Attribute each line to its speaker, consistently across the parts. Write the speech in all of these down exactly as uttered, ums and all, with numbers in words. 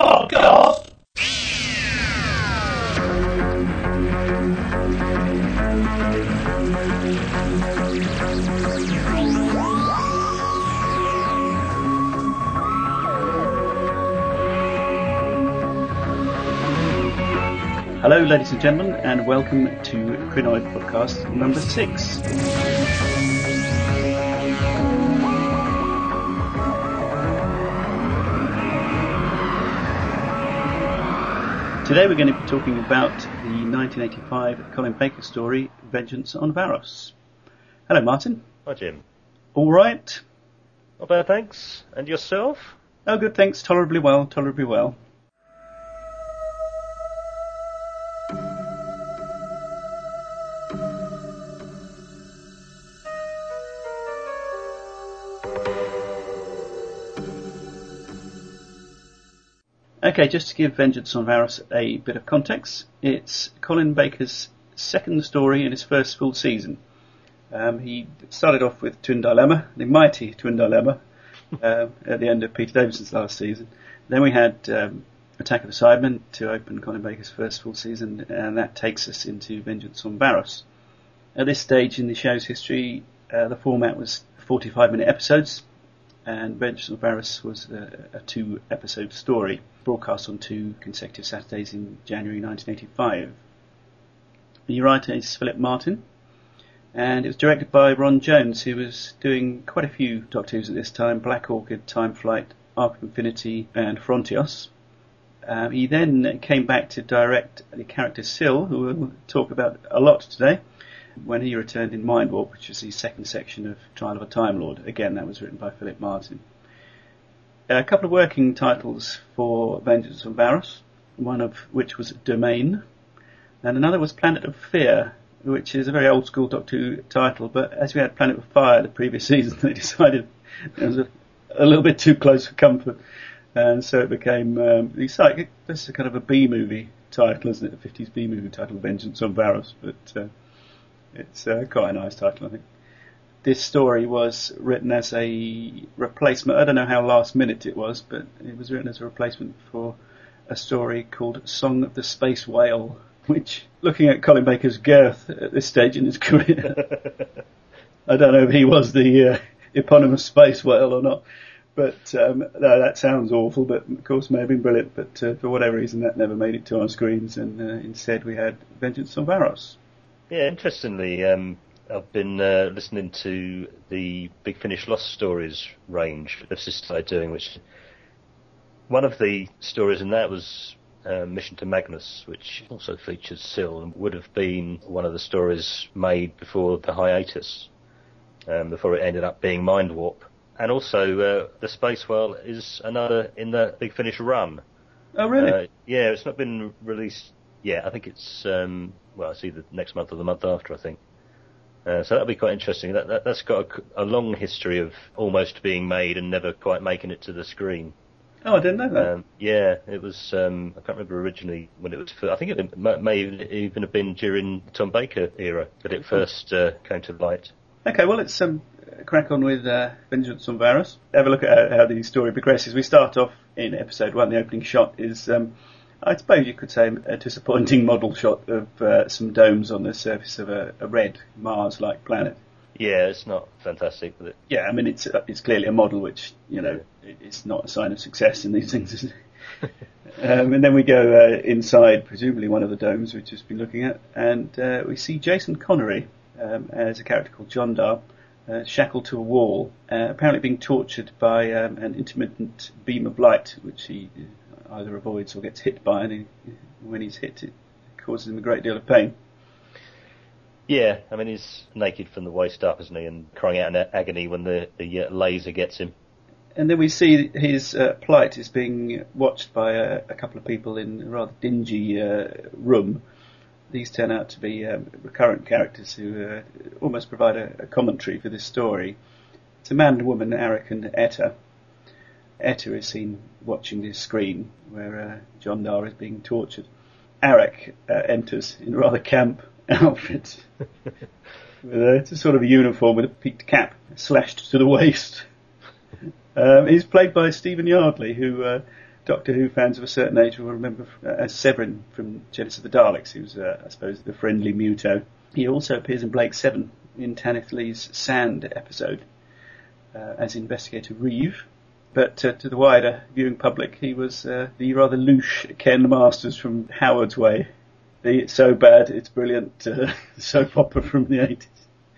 Speaker 1: Podcast. Hello, ladies and gentlemen, and welcome to Crinoid Podcast number six. Today we're going to be talking about the nineteen eighty-five Colin Baker story, Vengeance on Varos. Hello, Martin.
Speaker 2: Hi, Jim.
Speaker 1: All right?
Speaker 2: Not bad, thanks. And yourself?
Speaker 1: Oh, good, thanks. Tolerably well, tolerably well. Okay, just to give Vengeance on Varos a bit of context, it's Colin Baker's second story in his first full season. Um, he started off with Twin Dilemma, the mighty Twin Dilemma, uh, at the end of Peter Davison's last season. Then we had um, Attack of the Cybermen to open Colin Baker's first full season, and that takes us into Vengeance on Varos. At this stage in the show's history, uh, the format was forty-five minute episodes, and Vengeance on Varos was a, a two-episode story, broadcast on two consecutive Saturdays in January nineteen eighty-five. The writer is Philip Martin, and it was directed by Ron Jones, who was doing quite a few Doctor Who's at this time: Black Orchid, Time Flight, Arc of Infinity, and Frontios. Um, he then came back to direct the character Syl, who we'll talk about a lot today, when he returned in Mind Warp, which was the second section of Trial of a Time Lord. Again, that was written by Philip Martin. A couple of working titles for Vengeance on Varos, one of which was Domain, and another was Planet of Fear, which is a very old school Doctor Who title, but as we had Planet of Fire the previous season, they decided it was a, a little bit too close for comfort, and so it became, um, this is a kind of a B-movie title, isn't it, a fifties B-movie title, Vengeance on Varos, but uh, it's uh, quite a nice title, I think. This story was written as a replacement. I don't know how last minute it was, but it was written as a replacement for a story called Song of the Space Whale, which, looking at Colin Baker's girth at this stage in his career, I don't know if he was the uh, eponymous space whale or not. But um, no, that sounds awful, but of course may have been brilliant. But uh, for whatever reason, that never made it to our screens, and uh, instead we had Vengeance on Varos.
Speaker 2: Yeah, interestingly, um, I've been uh, listening to the Big Finish Lost Stories range that Sister started doing, which one of the stories in that was uh, Mission to Magnus, which also features Syl, and would have been one of the stories made before the hiatus, um, before it ended up being Mind Warp. And also, uh, The Space Whale is another in the Big Finish run.
Speaker 1: Oh, really?
Speaker 2: Uh, yeah, it's not been released yet. I think it's, um, well, it's either next month or the month after, I think. Uh, so that'll be quite interesting. That, that, that's got a, a long history of almost being made and never quite making it to the screen.
Speaker 1: Oh, I didn't know that.
Speaker 2: Um, yeah, it was, um, I can't remember originally when it was, first, I think it may, may even have been during the Tom Baker era that it first uh, came to light.
Speaker 1: Okay, well, let's um, crack on with uh, Vengeance on Varos. Have a look at how, how the story progresses. We start off in episode one. The opening shot is, um, I suppose you could say, a disappointing model shot of uh, some domes on the surface of a, a red Mars-like planet.
Speaker 2: Yeah, it's not fantastic, but it...
Speaker 1: Yeah, I mean, it's uh, it's clearly a model, which, you know, it's not a sign of success in these things, is it? um, and then we go uh, inside, presumably one of the domes we've just been looking at, and uh, we see Jason Connery um, as a character called Jondar, uh, shackled to a wall, uh, apparently being tortured by um, an intermittent beam of light, which he either avoids or gets hit by, and he, when he's hit, it causes him a great deal of pain.
Speaker 2: Yeah, I mean, he's naked from the waist up, isn't he, and crying out in agony when the, the uh, laser gets him.
Speaker 1: And then we see his uh, plight is being watched by a, a couple of people in a rather dingy uh, room. These turn out to be um, recurrent characters who uh, almost provide a, a commentary for this story. It's a man and woman, Arak and Etta. Etta is seen watching this screen where uh, Jondar is being tortured. Arak uh, enters in a rather camp outfit with a, it's a sort of a uniform with a peaked cap slashed to the waist. Um, he's played by Stephen Yardley, who uh, Doctor Who fans of a certain age will remember uh, as Severin from Genesis of the Daleks. He was, uh, I suppose, the friendly Muto. He also appears in Blake Seven in Tanith Lee's Sand episode uh, as Investigator Reeve. But uh, to the wider viewing public, he was uh, the rather louche Ken Masters from Howard's Way. The It's So Bad, It's Brilliant uh, soap opera from the eighties.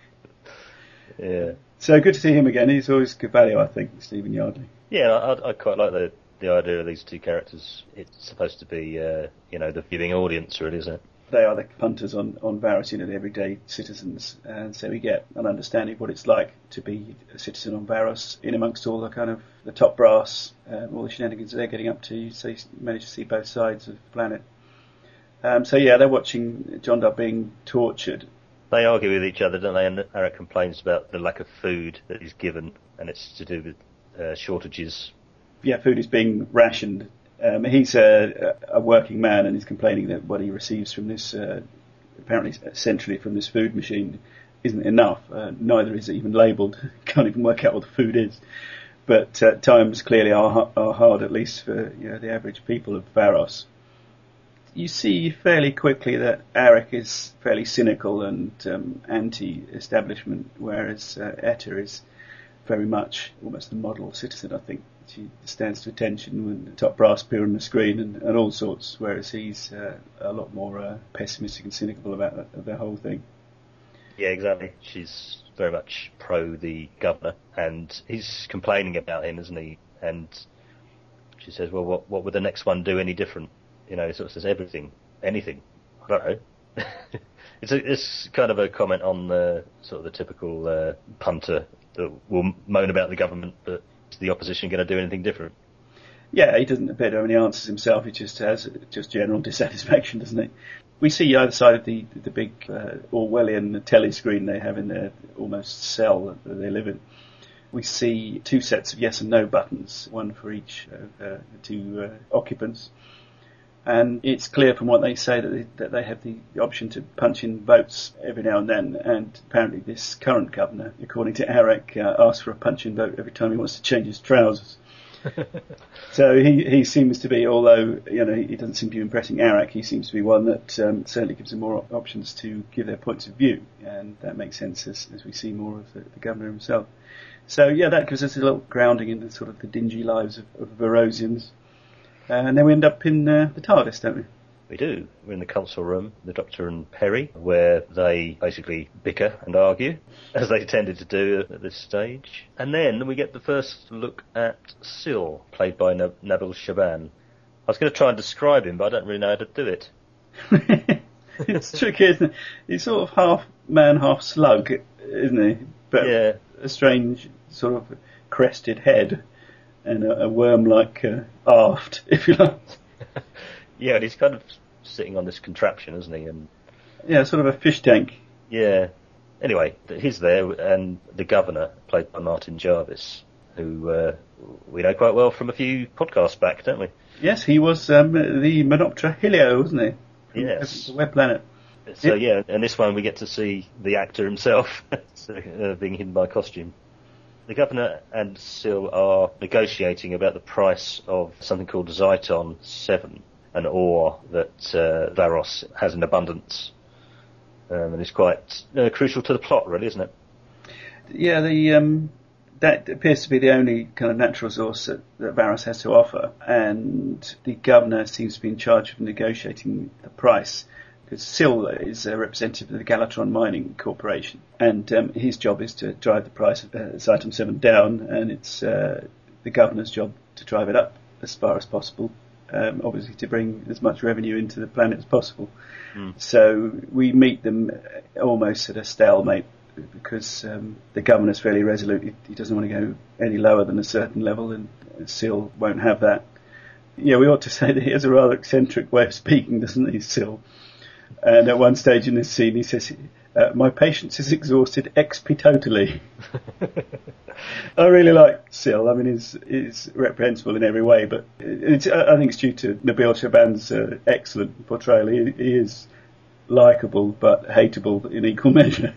Speaker 2: Yeah.
Speaker 1: So good to see him again. He's always good value, I think, Stephen Yardley.
Speaker 2: Yeah, I, I quite like the the idea of these two characters. It's supposed to be, uh, you know, the viewing audience, really, isn't it?
Speaker 1: They are the punters on, on Varos, you know, the everyday citizens. And so we get an understanding of what it's like to be a citizen on Varos, in amongst all the kind of the top brass, um, all the shenanigans they're getting up to. So you manage to see both sides of the planet. Um, so yeah, they're watching John Doe being tortured.
Speaker 2: They argue with each other, don't they? And Arak complains about the lack of food that he's given, and it's to do with uh, shortages. Yeah,
Speaker 1: food is being rationed. Um, he's a, a working man, and he's complaining that what he receives from this, uh, apparently essentially from this food machine, isn't enough. Uh, neither is it even labelled. Can't even work out what the food is. But uh, times clearly are, are hard, at least for you know, the average people of Varos. You see fairly quickly that Arak is fairly cynical and um, anti-establishment, whereas uh, Etta is very much almost the model citizen, I think. She stands to attention when the top brass appear on the screen and, and all sorts, whereas he's uh, a lot more uh, pessimistic and cynical about the, the whole thing.
Speaker 2: Yeah, exactly. She's very much pro the governor, and he's complaining about him, isn't he? And she says, well, what, what would the next one do any different? You know, he sort of says everything, anything. I don't know. it's, a, it's kind of a comment on the sort of the typical uh, punter that will moan about the government, but is the opposition going to do anything different?
Speaker 1: Yeah, he doesn't appear to have any answers himself. He just has just general dissatisfaction, doesn't he? We see either side of the the big uh, Orwellian telly screen they have in their almost cell that they live in. We see two sets of yes and no buttons, one for each of uh, the two uh, occupants. And it's clear from what they say that they, that they have the, the option to punch in votes every now and then. And apparently this current governor, according to Arak, uh, asks for a punch-in vote every time he wants to change his trousers. So he, he seems to be, although you know he doesn't seem to be impressing Arak, he seems to be one that um, certainly gives them more options to give their points of view. And that makes sense as, as we see more of the, the governor himself. So yeah, that gives us a little grounding in the sort of the dingy lives of, of Varosians. Uh, and then we end up in uh, the TARDIS, don't we?
Speaker 2: We do. We're in the council room, the Doctor and Perry, where they basically bicker and argue, as they tended to do at this stage. And then we get the first look at Syl, played by Nab- Nabil Shaban. I was going to try and describe him, but I don't really know how to do it.
Speaker 1: It's tricky, isn't it? He's sort of half man, half slug, isn't he? But
Speaker 2: yeah.
Speaker 1: A strange sort of crested head. And a, a worm-like uh, aft, if you like.
Speaker 2: Yeah, and he's kind of sitting on this contraption, isn't he? And
Speaker 1: yeah, sort of a fish tank.
Speaker 2: Yeah. Anyway, he's there, and the governor, played by Martin Jarvis, who uh, we know quite well from a few podcasts back, don't we?
Speaker 1: Yes, he was um, the Menoptera Helio, wasn't he? From
Speaker 2: yes.
Speaker 1: The Web Planet.
Speaker 2: So, yeah, and this one we get to see the actor himself so, uh, being hidden by costume. The governor and Syl are negotiating about the price of something called Zyton seven, an ore that uh, Varos has in abundance. Um, and it's quite uh, crucial to the plot, really, isn't it?
Speaker 1: Yeah, the um, that appears to be the only kind of natural resource that, that Varos has to offer, and the governor seems to be in charge of negotiating the price. Because Syl is a representative of the Galatron Mining Corporation, and um, his job is to drive the price of uh, Zyton seven down, and it's uh, the governor's job to drive it up as far as possible, um, obviously to bring as much revenue into the planet as possible. Mm. So we meet them almost at a stalemate, because um, the governor's fairly resolute. He, he doesn't want to go any lower than a certain level, and Syl won't have that. Yeah, we ought to say that he has a rather eccentric way of speaking, doesn't he, Syl? And at one stage in this scene, he says, uh, "My patience is exhausted expitotally." I really like Syl. I mean, he's, he's reprehensible in every way, but it's, I think it's due to Nabil Shaban's uh, excellent portrayal. He, he is likeable but hateable in equal measure.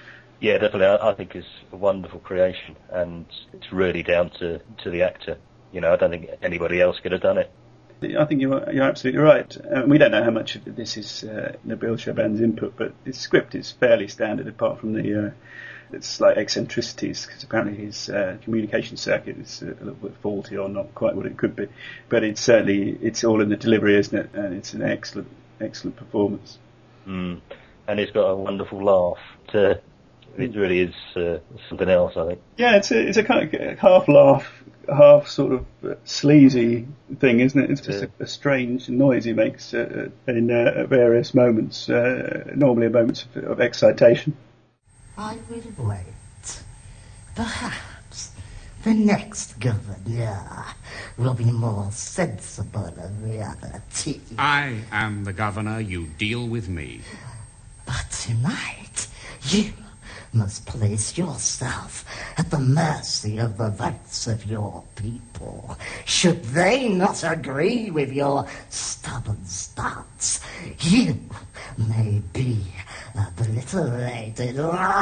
Speaker 2: Yeah, definitely. I, I think it's a wonderful creation, and it's really down to, to the actor. You know, I don't think anybody else could have done it.
Speaker 1: I think you're, you're absolutely right. Uh, we don't know how much of this is uh, Nabil Shaban's input, but his script is fairly standard, apart from the uh, slight eccentricities, because apparently his uh, communication circuit is a little bit faulty or not quite what it could be. But it's certainly it's all in the delivery, isn't it? And it's an excellent, excellent performance.
Speaker 2: Mm. And he's got a wonderful laugh. To, it really is uh, something else, I think.
Speaker 1: Yeah, it's a it's a kind of half laugh, half sort of uh, sleazy thing, isn't it? It's just yeah. a, a strange noise he makes uh, in uh, various moments, uh, normally moments of, of excitation.
Speaker 3: I will wait. Perhaps the next governor will be more sensible of reality.
Speaker 4: I am the governor. You deal with me.
Speaker 3: But tonight, you must place yourself at the mercy of the votes of your people. Should they not agree with your stubborn stance, you may be obliterated.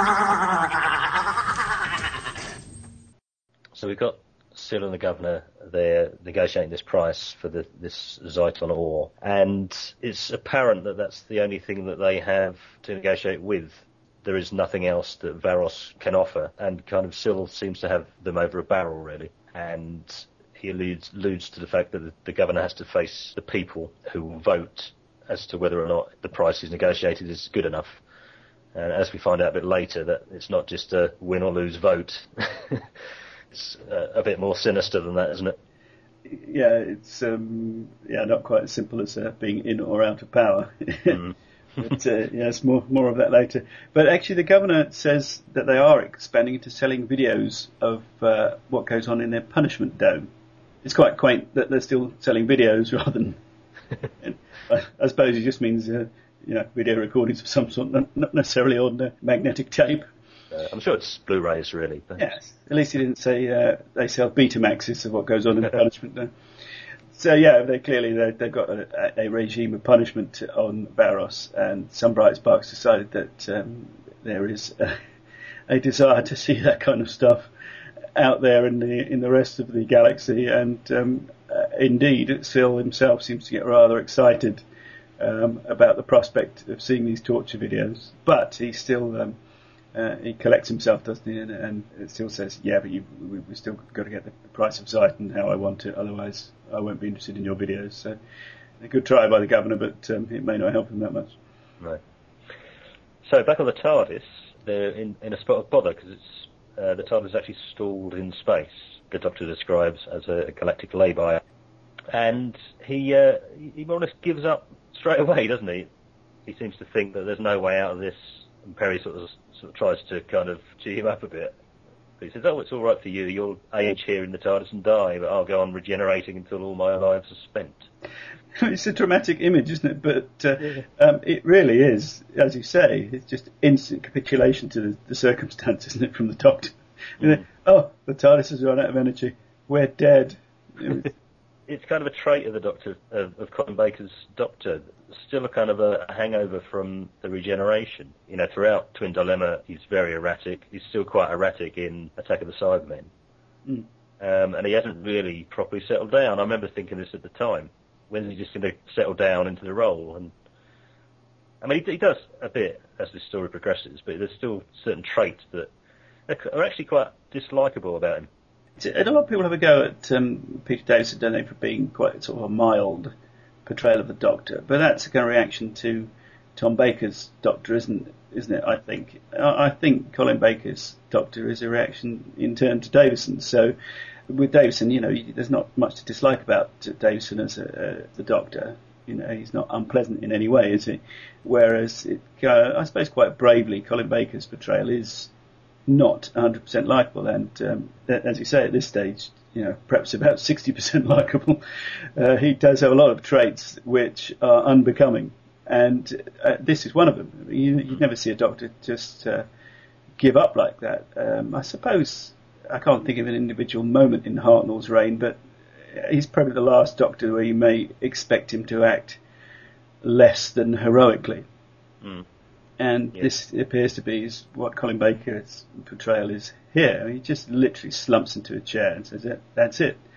Speaker 2: So we've got Syl and the governor, they're negotiating this price for the, this Zyton ore, and it's apparent that that's the only thing that they have to negotiate with. There is nothing else that Varos can offer, and kind of Syl seems to have them over a barrel, really. And he alludes, alludes to the fact that the, the governor has to face the people who will vote as to whether or not the price he's negotiated is good enough. And as we find out a bit later, that it's not just a win or lose vote. It's uh, a bit more sinister than that, isn't it?
Speaker 1: Yeah, it's um, yeah not quite as simple as uh, being in or out of power. Mm. But uh, yes, more more of that later. But actually, the governor says that they are expanding into selling videos of uh, what goes on in their punishment dome. It's quite quaint that they're still selling videos rather than. I, I suppose it just means uh, you know video recordings of some sort, not necessarily on uh, magnetic tape.
Speaker 2: Uh, I'm sure it's Blu-rays, really. But...
Speaker 1: Yes, at least he didn't say uh, they sell Betamaxes of what goes on in the punishment dome. So yeah, they clearly they, they've got a, a regime of punishment on Varos, and some bright sparks decided that um, there is a, a desire to see that kind of stuff out there in the in the rest of the galaxy, and um, uh, indeed, Syl himself seems to get rather excited um, about the prospect of seeing these torture videos, but he still um, uh, he collects himself, doesn't he, and, and it still says, yeah, but you, we, we still got to get the price of Zyton how I want it, otherwise I won't be interested in your videos. So a good try by the governor, but um, it may not help him that much.
Speaker 2: Right. So back on the TARDIS, they're in, in a spot of bother because it's uh, the TARDIS is actually stalled in space. The Doctor describes as a, a galactic lay-by, and he uh, he more or less gives up straight away, doesn't he? He seems to think that there's no way out of this, and Perry sort of sort of tries to kind of cheer him up a bit. He says, oh, it's all right for you. You'll age here in the TARDIS and die, but I'll go on regenerating until all my lives are spent.
Speaker 1: It's a dramatic image, isn't it? But uh, yeah. um, it really is, as you say, it's just instant capitulation to the, the circumstance, isn't it, from the Doctor? Mm. Oh, the TARDIS has run out of energy. We're dead.
Speaker 2: It's kind of a trait of the Doctor, of, of Colin Baker's Doctor. Still a kind of a hangover from the regeneration. You know, throughout Twin Dilemma, he's very erratic. He's still quite erratic in Attack of the Cybermen. Mm. Um, and he hasn't really properly settled down. I remember thinking this at the time. When's he just going to settle down into the role? And I mean, he, he does a bit as the story progresses, but there's still certain traits that are actually quite dislikable about him.
Speaker 1: A lot of people have a go at um, Peter Davison, don't they, for being quite sort of a mild portrayal of the Doctor, but that's a kind of reaction to Tom Baker's Doctor, isn't isn't it? I think I think Colin Baker's Doctor is a reaction in turn to Davison. So with Davison, you know, there's not much to dislike about Davison as a, uh, the Doctor. You know, he's not unpleasant in any way, is he? Whereas, it, uh, I suppose, quite bravely, Colin Baker's portrayal is not one hundred percent likeable, and um, as you say, at this stage, you know, perhaps about sixty percent likeable. Uh, he does have a lot of traits which are unbecoming, and uh, this is one of them. You, you never see a Doctor just uh, give up like that. Um, I suppose I can't think of an individual moment in Hartnell's reign, but he's probably the last Doctor where you may expect him to act less than heroically. Mm. And yes. This appears to be what Colin Baker's portrayal is here. He just literally slumps into a chair and says, that's it.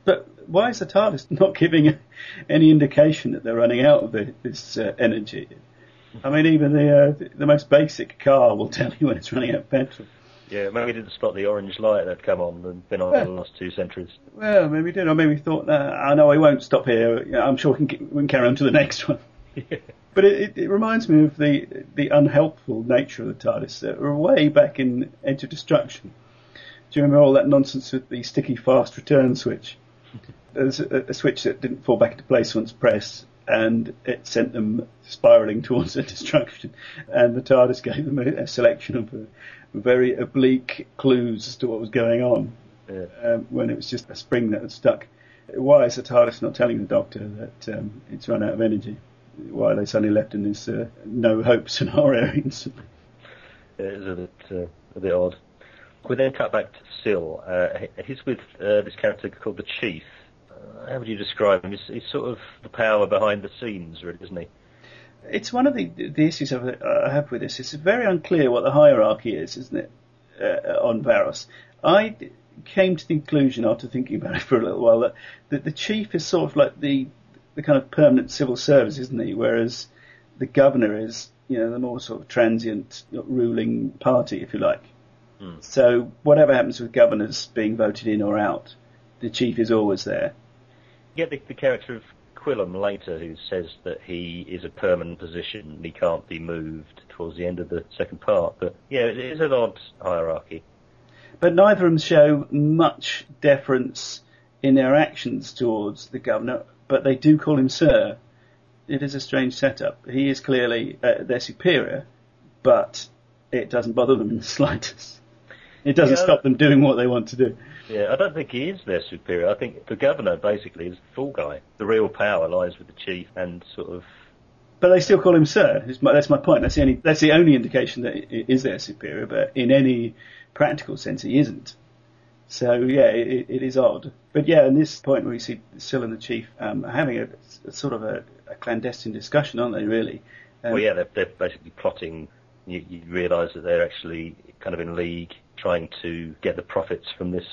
Speaker 1: But why is the TARDIS not giving any indication that they're running out of the, this uh, energy? I mean, even the uh, the most basic car will tell you when it's running out of petrol.
Speaker 2: Yeah, maybe we didn't spot the orange light that had come on and been on
Speaker 1: well,
Speaker 2: for the last two centuries.
Speaker 1: Well, maybe we did, or maybe we thought, uh, I know I won't stop here. You know, I'm sure we can, we can carry on to the next one. Yeah. But it, it, it reminds me of the the unhelpful nature of the TARDIS. Uh, we're way back in Edge of Destruction. Do you remember all that nonsense with the sticky fast return switch? There's a, a switch that didn't fall back into place once pressed, and it sent them spiralling towards their destruction. And the TARDIS gave them a, a selection of uh, very oblique clues as to what was going on,
Speaker 2: yeah.
Speaker 1: um, when it was just a spring that had stuck. Why is the TARDIS not telling the Doctor that um, it's run out of energy? Why are they suddenly left in this uh, no hope scenario instantly?
Speaker 2: Yeah, it's a bit, uh, a bit odd. We then cut back to Syl. Uh, he's with uh, this character called the Chief. Uh, how would you describe him? He's, he's sort of the power behind the scenes, really, isn't he?
Speaker 1: It's one of the the issues I have with this. It's very unclear what the hierarchy is, isn't it, uh, on Varos? I came to the conclusion after thinking about it for a little while that, that the Chief is sort of like the the kind of permanent civil service, isn't he? Whereas the Governor is, you know, the more sort of transient ruling party, if you like. Hmm. So whatever happens with governors being voted in or out, the Chief is always there.
Speaker 2: You get the, the character of Quillam later, who says that he is a permanent position and he can't be moved towards the end of the second part. But yeah, it is an odd hierarchy.
Speaker 1: But neither of them show much deference in their actions towards the Governor, but they do call him Sir. It is a strange setup. He is clearly uh, their superior, but it doesn't bother them in the slightest. It doesn't yeah, stop them doing what they want to do.
Speaker 2: Yeah, I don't think he is their superior. I think the Governor basically is the fool guy. The real power lies with the Chief and sort of...
Speaker 1: But they still call him Sir. That's my point. That's the only, that's the only indication that he is their superior, but in any practical sense he isn't. So, yeah, it, it is odd. But, yeah, in this point where we see Syl and the Chief um, having a, a sort of a, a clandestine discussion, aren't they, really? Um,
Speaker 2: well, yeah, they're, they're basically plotting. You, you realise that they're actually kind of in league trying to get the profits from this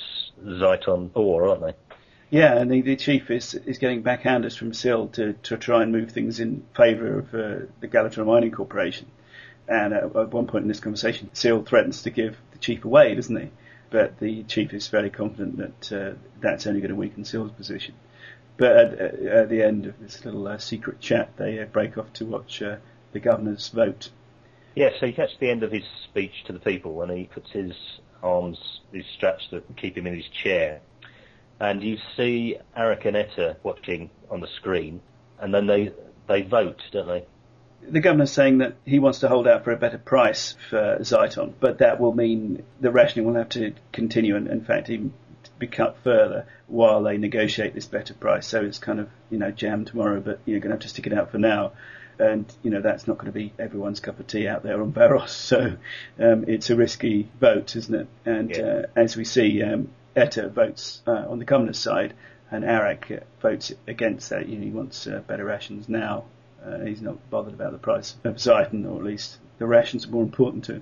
Speaker 2: Zyton ore, aren't they?
Speaker 1: Yeah, and the, the Chief is is getting backhanders from Syl to, to try and move things in favour of uh, the Galatron Mining Corporation. And uh, at one point in this conversation, Syl threatens to give the Chief away, doesn't he? But the Chief is fairly confident that uh, that's only going to weaken Syl's position. But at, at the end of this little uh, secret chat, they uh, break off to watch uh, the Governor's vote.
Speaker 2: Yeah, so you catch the end of his speech to the people when he puts his arms, these straps that keep him in his chair. And you see Arak and Etta watching on the screen, and then they they vote, don't they?
Speaker 1: The Governor's saying that he wants to hold out for a better price for Zyton, but that will mean the rationing will have to continue and, in fact, even be cut further while they negotiate this better price. So it's kind of, you know, jam tomorrow, but you're going to have to stick it out for now. And, you know, that's not going to be everyone's cup of tea out there on Varos. So um, it's a risky vote, isn't it? And yeah. uh, as we see, um, Etta votes uh, on the Governor's side, and Arak uh, votes against that. You know, he wants uh, better rations now. Uh, he's not bothered about the price of Zyton, or at least the rations are more important to him.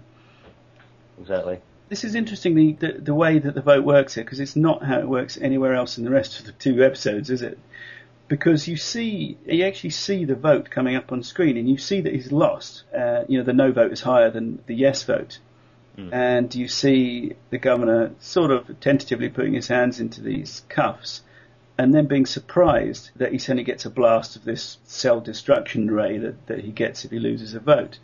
Speaker 2: Exactly.
Speaker 1: This is interesting, the, the, the way that the vote works here, because it's not how it works anywhere else in the rest of the two episodes, is it? Because you see, you actually see the vote coming up on screen, and you see that he's lost. Uh, you know, the no vote is higher than the yes vote. Mm. And you see the Governor sort of tentatively putting his hands into these cuffs, and then being surprised that he suddenly gets a blast of this cell destruction ray that, that he gets if he loses a vote.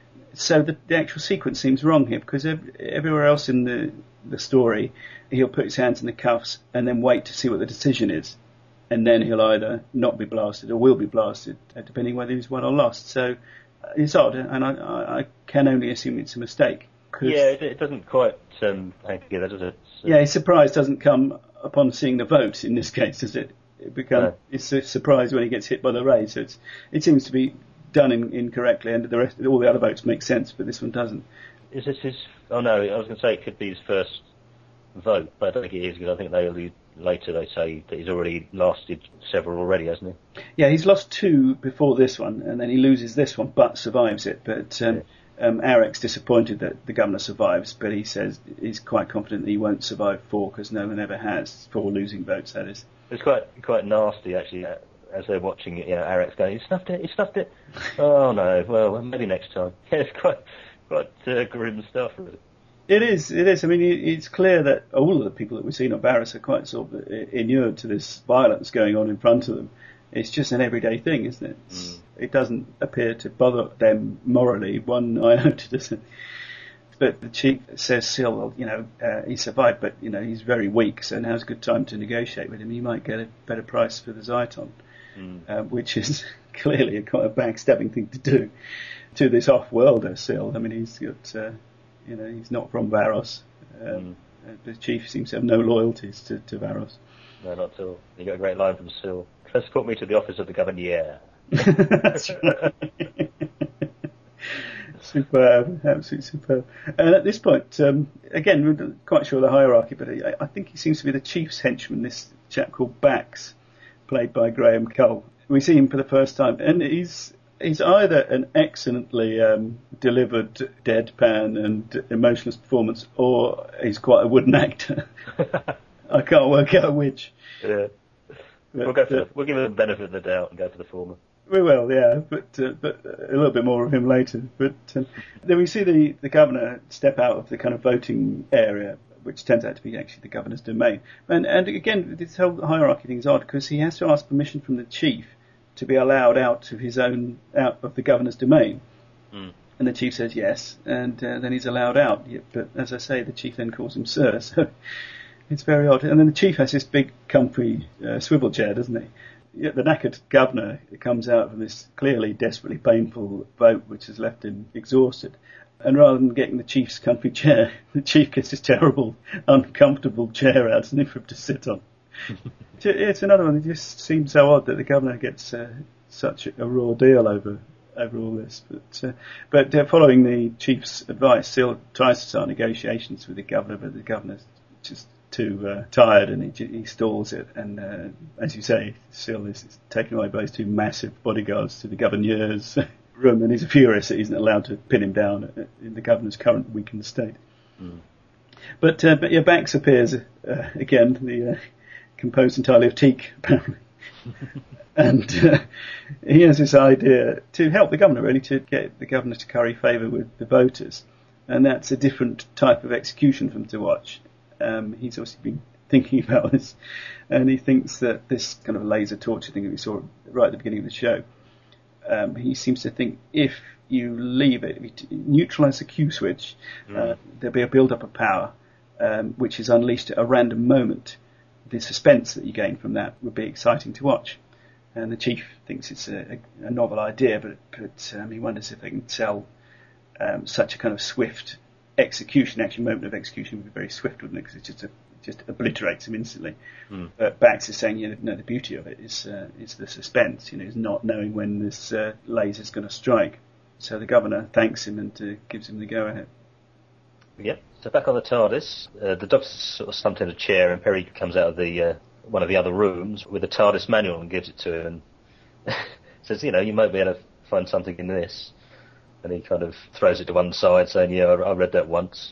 Speaker 1: So the, the actual sequence seems wrong here, because ev- everywhere else in the, the story, he'll put his hands in the cuffs and then wait to see what the decision is. And then he'll either not be blasted or will be blasted, depending whether he's won or lost. So it's odd, and I, I can only assume it's a mistake.
Speaker 2: Yeah, it, it doesn't quite um, hang together, does it? So.
Speaker 1: Yeah, his surprise doesn't come upon seeing the vote in this case, does it? It become no. It's a surprise when he gets hit by the ray. So it's, it seems to be done in, incorrectly, and the rest, all the other votes make sense, but this one doesn't.
Speaker 2: Is this his? Oh no, I was going to say it could be his first vote, but I don't think it is, because I think they allude, later they say that he's already lasted several already, hasn't he?
Speaker 1: Yeah, he's lost two before this one, and then he loses this one, but survives it. But um, Um, Arek's disappointed that the governor survives, but he says he's quite confident that he won't survive four because no one ever has. Four losing votes, that is.
Speaker 2: It's quite quite nasty, actually, as they're watching it. You know, Arek's going, he snuffed it, he snuffed it. Oh, no, well, maybe next time. Yeah, it's quite, quite uh, grim stuff, really.
Speaker 1: It is, it is. I mean, it's clear that all of the people that we've seen on Varys are quite sort of inured to this violence going on in front of them. It's just an everyday thing, isn't it? Mm. It doesn't appear to bother them morally, one iota, does it? But the chief says, still, well, you know, uh, he survived, but, you know, he's very weak, so now's a good time to negotiate with him. You might get a better price for the Zaiton, mm. uh, which is clearly a quite a backstabbing thing to do to this off-worlder, Syl. I mean, he's got, uh, you know, he's not from Varos. Um, mm. uh, the chief seems to have no loyalties to, to Varos.
Speaker 2: No, not at all. You got a great line from Syl. Transport me to the office of the governor.
Speaker 1: That's right. Superb, absolutely superb. And at this point, um, again, we're not quite sure of the hierarchy, but I, I think he seems to be the chief's henchman, this chap called Bax, played by Graham Cole. We see him for the first time, and he's he's either an excellently um, delivered deadpan and emotionless performance, or he's quite a wooden actor. I can't work out which.
Speaker 2: Yeah. But, we'll go for uh, the, we'll give him the benefit of the doubt and go for the former.
Speaker 1: We will, yeah, but uh, but a little bit more of him later. But uh, then we see the, the governor step out of the kind of voting area, which turns out to be actually the governor's domain. And and again, this whole hierarchy thing is odd because he has to ask permission from the chief to be allowed out of his own out of the governor's domain. Mm. And the chief says yes, and uh, then he's allowed out. But as I say, the chief then calls him sir. So. It's very odd. And then the chief has this big, comfy uh, swivel chair, doesn't he? Yet the knackered governor comes out from this clearly desperately painful vote, which has left him exhausted. And rather than getting the chief's comfy chair, the chief gets this terrible, uncomfortable chair out for him to sit on. It's another one. It just seems so odd that the governor gets uh, such a raw deal over over all this. But uh, but uh, following the chief's advice, Syl tries to start negotiations with the governor, but the governor's just too uh, tired, and he, he stalls it. And uh, as you say, Syl is, is taken away by his two massive bodyguards to the governor's room, and he's furious that he's not allowed to pin him down in the governor's current weakened state. Mm. But uh, but yeah, Bax appears uh, again, the uh, composed entirely of teak, apparently. And uh, he has this idea to help the governor, really, to get the governor to curry favour with the voters. And that's a different type of execution for him to watch. Um, he's obviously been thinking about this, and he thinks that this kind of laser torture thing that we saw right at the beginning of the show, um, he seems to think if you leave it, if you neutralise the Q switch, mm. uh, there'll be a build-up of power, um, which is unleashed at a random moment. The suspense that you gain from that would be exciting to watch. And the chief thinks it's a, a, a novel idea, but, but um, he wonders if they can sell um, such a kind of swift execution. Actually, moment of execution would be very swift, wouldn't it? Because it just a, just obliterates him instantly. Mm. But Bax is saying, you know, no, the beauty of it is uh, is the suspense. You know, is not knowing when this uh, laser is going to strike. So the governor thanks him and uh, gives him the go ahead.
Speaker 2: Yep. So back on the TARDIS, uh, the doctor's sort of slumped in a chair, and Perry comes out of the uh, one of the other rooms with a TARDIS manual and gives it to him and says, you know, you might be able to find something in this. And he kind of throws it to one side, saying, yeah, I, I read that once.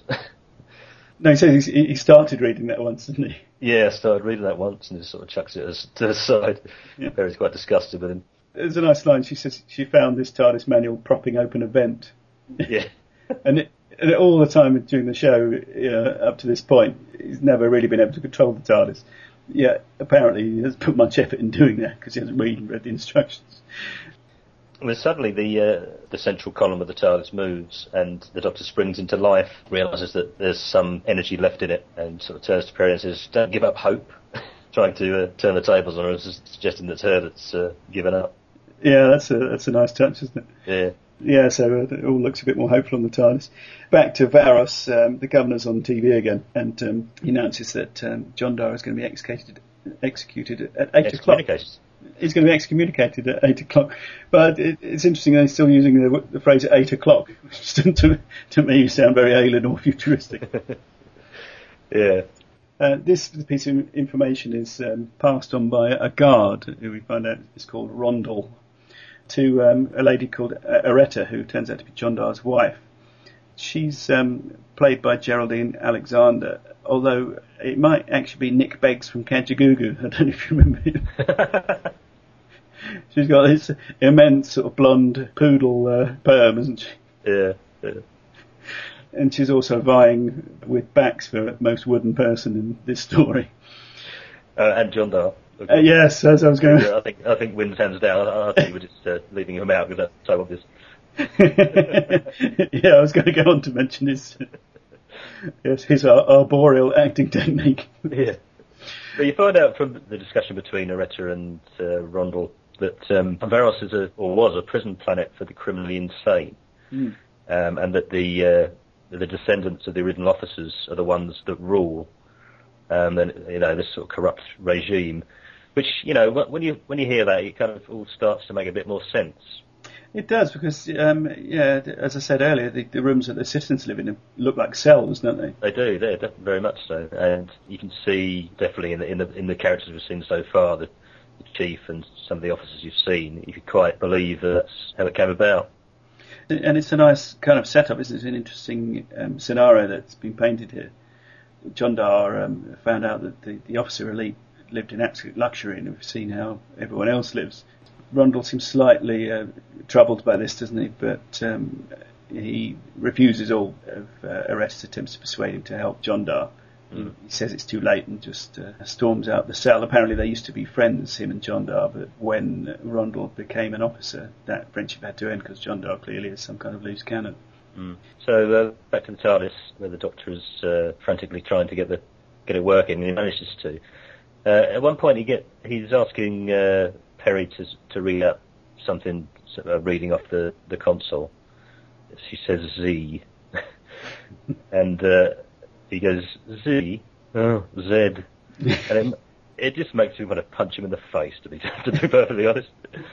Speaker 1: No, he says he, he started reading that once, didn't he?
Speaker 2: Yeah, I started reading that once, and just sort of chucks it as, to the side. Yeah. Perry's quite disgusted with him.
Speaker 1: There's a nice line. She says she found this TARDIS manual propping open a vent.
Speaker 2: Yeah.
Speaker 1: and, it, and all the time during the show, you know, up to this point, he's never really been able to control the TARDIS. Yeah, apparently he hasn't put much effort in doing that because he hasn't read, read the instructions.
Speaker 2: Well, suddenly the uh, the central column of the TARDIS moves, and the Doctor springs into life, realises that there's some energy left in it, and sort of turns to Perry and says, "Don't give up hope," trying to uh, turn the tables on her, suggesting that it's her that's uh, given up.
Speaker 1: Yeah, that's a that's a nice touch, isn't it?
Speaker 2: Yeah.
Speaker 1: Yeah, so it all looks a bit more hopeful on the TARDIS. Back to Varos, um, the governor's on T V again, and um, he announces that um, John Dara is going to be executed, executed at eight o'clock. He's going to be excommunicated at eight o'clock. But it, it's interesting they're still using the, the phrase at eight o'clock, which to, to me sound very alien or futuristic.
Speaker 2: Yeah.
Speaker 1: Uh, this piece of information is um, passed on by a guard, who we find out is called Rondel, to um, a lady called Areta, who turns out to be John Dara's wife. She's um, played by Geraldine Alexander, although it might actually be Nick Beggs from Kajagoogoo. I don't know if you remember him. She's got this immense sort of blonde poodle uh, perm, hasn't she?
Speaker 2: Yeah, yeah.
Speaker 1: And she's also vying with Bax for most wooden person in this story.
Speaker 2: Uh, and John Dar.
Speaker 1: Uh, yes, as I was going to...
Speaker 2: Yeah, I think I think wins hands down. I, I think you were just uh, leaving him out because that's so obvious.
Speaker 1: Yeah, I was going to go on to mention his yes, his arboreal acting technique.
Speaker 2: Yeah. But you find out from the discussion between Areta and uh, Rondell that um, Varos is a, or was a prison planet for the criminally insane, mm. um, and that the uh, the descendants of the original officers are the ones that rule, um, and you know this sort of corrupt regime. Which, you know, when you when you hear that, it kind of all starts to make a bit more sense.
Speaker 1: It does, because, um, yeah, as I said earlier, the, the rooms that the citizens live in look like cells, don't they?
Speaker 2: They do, they very much so, and you can see definitely in the in the, in the characters we've seen so far, the, the chief and some of the officers you've seen, you could quite believe that's how it came about.
Speaker 1: And it's a nice kind of setup, isn't it? It's an interesting um, scenario that's been painted here. John Dar um, found out that the, the officer elite lived in absolute luxury, and we've seen how everyone else lives. Rondell seems slightly uh, troubled by this, doesn't he? But um, he refuses all of uh, Arrest's attempts to persuade him to help John Dar. Mm. He says it's too late and just uh, storms out the cell. Apparently they used to be friends, him and John Dar, but when Rondell became an officer, that friendship had to end because John Dar clearly is some kind of loose cannon.
Speaker 2: Mm. So uh, back to the TARDIS, where the Doctor is uh, frantically trying to get the get it working, and he manages to. Uh, at one point, he get he's asking uh, Peri to to read out something, uh, reading off the, the console. She says Z, and uh, he goes Z, oh Z, and it, it just makes me want to punch him in the face. To be to be perfectly honest.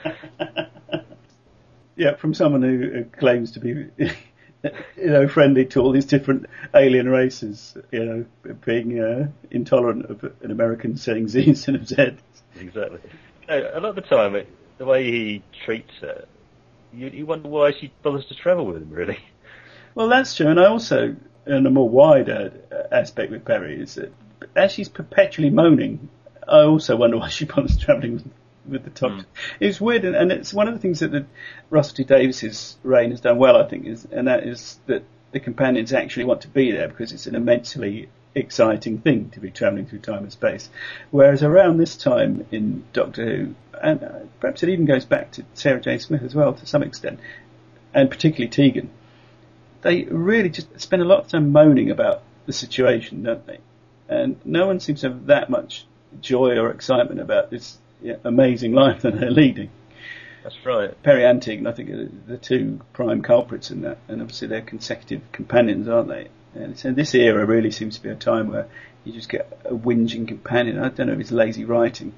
Speaker 1: Yeah, from someone who, who claims to be, you know, friendly to all these different alien races, you know, being uh, intolerant of an American saying Z instead of Z.
Speaker 2: Exactly. You know, a lot of the time, it, the way he treats her, you, you wonder why she bothers to travel with him, really.
Speaker 1: Well, that's true, and I also, in a more wider aspect with Peri, is that as she's perpetually moaning, I also wonder why she bothers travelling with with the Doctor. Mm. It's weird, and, and it's one of the things that the Russell T Davies's reign has done well, I think, is, and that is that the companions actually want to be there because it's an immensely exciting thing to be travelling through time and space. Whereas around this time in Doctor Who, and uh, perhaps it even goes back to Sarah Jane Smith as well to some extent, and particularly Tegan, they really just spend a lot of time moaning about the situation, don't they? And no one seems to have that much joy or excitement about this yeah, amazing life that they're leading.
Speaker 2: That's right.
Speaker 1: Peri and Tegan, I think, are the two prime culprits in that, and obviously they're consecutive companions, aren't they? And so this era really seems to be a time where you just get a whinging companion. I don't know if it's lazy writing,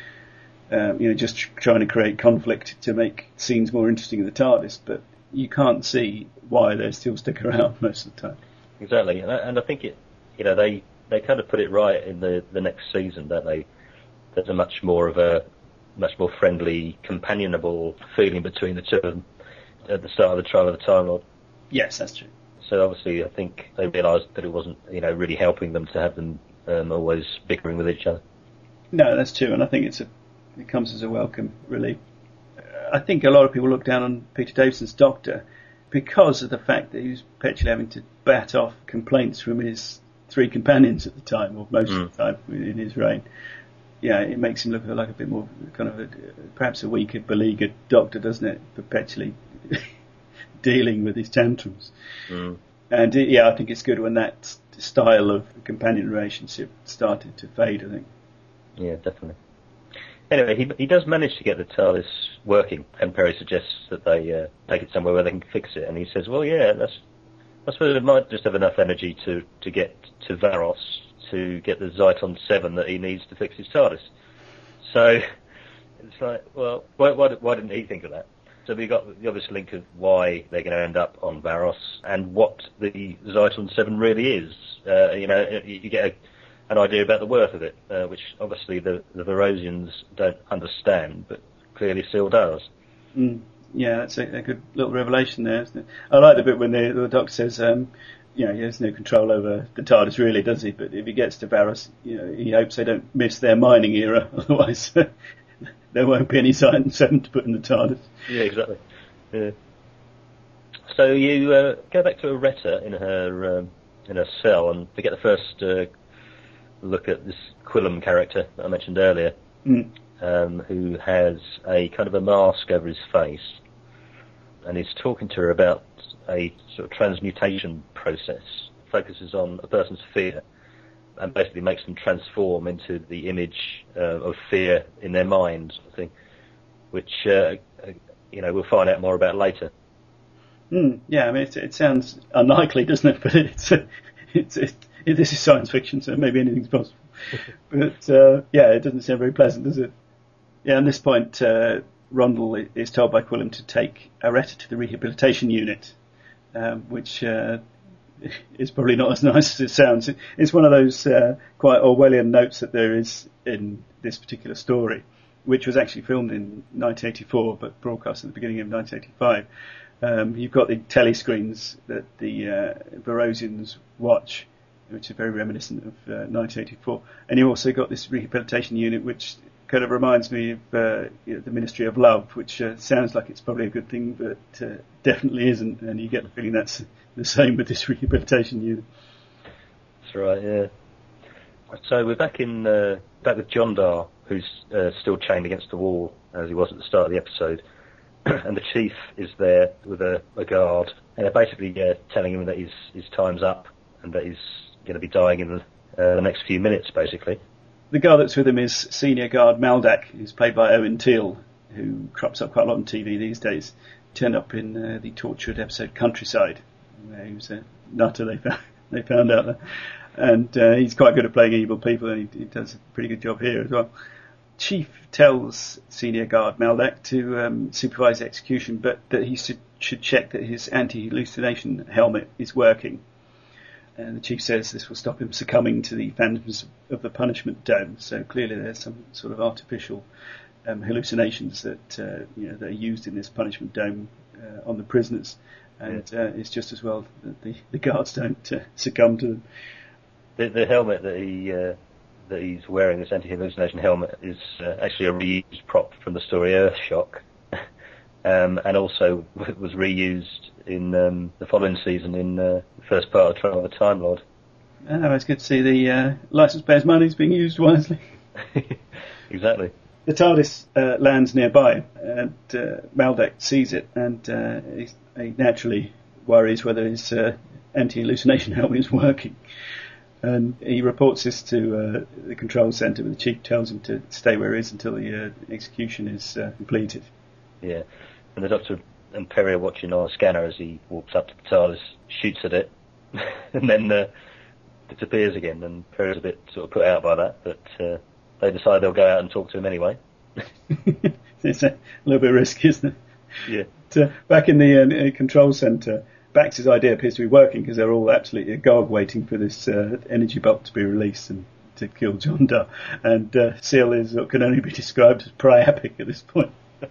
Speaker 1: um, you know, just tr- trying to create conflict to make scenes more interesting in the TARDIS, but you can't see why they still stick around most of the time.
Speaker 2: Exactly, and I, and I think it, you know, they they kind of put it right in the the next season, don't they? There's a much more of a much more friendly, companionable feeling between the two of them at the start of the Trial of the Time Lord.
Speaker 1: Yes, that's true.
Speaker 2: So obviously, I think they realised that it wasn't, you know, really helping them to have them um, always bickering with each other.
Speaker 1: No, that's true, and I think it's a it comes as a welcome relief. I think a lot of people look down on Peter Davison's Doctor because of the fact that he was perpetually having to bat off complaints from his three companions at the time, or most mm. of the time in his reign. Yeah, it makes him look like a bit more kind of a, perhaps a weaker, beleaguered Doctor, doesn't it? Perpetually dealing with his tantrums. Mm. And it, yeah, I think it's good when that style of companion relationship started to fade, I think.
Speaker 2: Yeah, definitely. Anyway, he he does manage to get the TARDIS working, and Peri suggests that they uh, take it somewhere where they can fix it, and he says, well, yeah, that's, I suppose it might just have enough energy to, to get to Varos to get the Zyton seven that he needs to fix his TARDIS. So it's like, well, why, why, why didn't he think of that? So we got the obvious link of why they're going to end up on Varos and what the Zyton seven really is. Uh, you know, you get a, an idea about the worth of it, uh, which obviously the, the Varosians don't understand, but clearly still does.
Speaker 1: Mm. Yeah, that's a, a good little revelation there, isn't it? I like the bit when the, the Doctor says, um, you know, he has no control over the TARDIS really, does he? But if he gets to Varos, you know, he hopes they don't miss their mining era, otherwise there won't be any Titan seven to put in the TARDIS.
Speaker 2: Yeah, exactly. Yeah. So you uh, go back to Aretta in her um, in her cell, and we get the first uh, look at this Quillam character that I mentioned earlier,
Speaker 1: mm.
Speaker 2: um, who has a kind of a mask over his face, and he's talking to her about a sort of transmutation process. Focuses on a person's fear, and basically makes them transform into the image uh, of fear in their mind, sort of thing, which uh, you know we'll find out more about later.
Speaker 1: Mm, yeah, I mean, it, it sounds unlikely, doesn't it? But it's, it's, it, it, this is science fiction, so maybe anything's possible. But, uh, yeah, it doesn't sound very pleasant, does it? Yeah, at this point, uh, Rondell is told by Quillam to take Aretta to the rehabilitation unit, um, which uh, is probably not as nice as it sounds. It, it's one of those uh, quite Orwellian notes that there is in this particular story, which was actually filmed in nineteen eighty-four, but broadcast at the beginning of nineteen eighty-five. Um, you've got the telescreens that the uh, Varosians watch, which are very reminiscent of uh, nineteen eighty-four. And you've also got this rehabilitation unit, which kind of reminds me of uh, you know, the Ministry of Love, which uh, sounds like it's probably a good thing, but uh, definitely isn't. And you get the feeling that's the same with this rehabilitation unit.
Speaker 2: That's right, yeah. So we're back in uh, back with Jondar, who's uh, still chained against the wall, as he was at the start of the episode. And the chief is there with a, a guard, and they're basically uh, telling him that his, his time's up and that he's going to be dying in the, uh, the next few minutes, basically.
Speaker 1: The guard that's with him is senior guard Maldak, who's played by Owen Teale, who crops up quite a lot on T V these days. Turned up in uh, the tortured episode Countryside, where he was a nutter, they found, they found out there. And uh, he's quite good at playing evil people, and he, he does a pretty good job here as well. Chief tells senior guard Maldak to um, supervise the execution, but that he should, should check that his anti-hallucination helmet is working. And the chief says this will stop him succumbing to the phantoms of the punishment dome. So clearly there's some sort of artificial um, hallucinations that uh, you know that are used in this punishment dome uh, on the prisoners, and uh, it's just as well that the, the guards don't uh, succumb to them.
Speaker 2: The, the helmet that he uh, that he's wearing, this anti-hallucination helmet, is uh, actually a reused prop from the story Earthshock, um, and also was reused in um, the following season in uh, the first part of Trial of the Time Lord.
Speaker 1: Oh, it's good to see the uh, licence payers' money is being used wisely.
Speaker 2: Exactly.
Speaker 1: The TARDIS uh, lands nearby, and uh, Maldak sees it, and uh, he, he naturally worries whether his uh, anti-hallucination helmet is working. And he reports this to uh, the control centre, but the chief tells him to stay where he is until the uh, execution is uh, completed.
Speaker 2: Yeah, and the Doctor and Perry are watching on a scanner as he walks up to the TARDIS, shoots at it, and then uh, disappears again. And Perry's a bit sort of put out by that, but uh, they decide they'll go out and talk to him anyway.
Speaker 1: It's a little bit risky, isn't it?
Speaker 2: Yeah.
Speaker 1: But, uh, back in the uh, control centre, Bax's idea appears to be working because they're all absolutely agog waiting for this uh, energy bolt to be released and to kill Jondar. And uh, Seal is what can only be described as priapic at this point.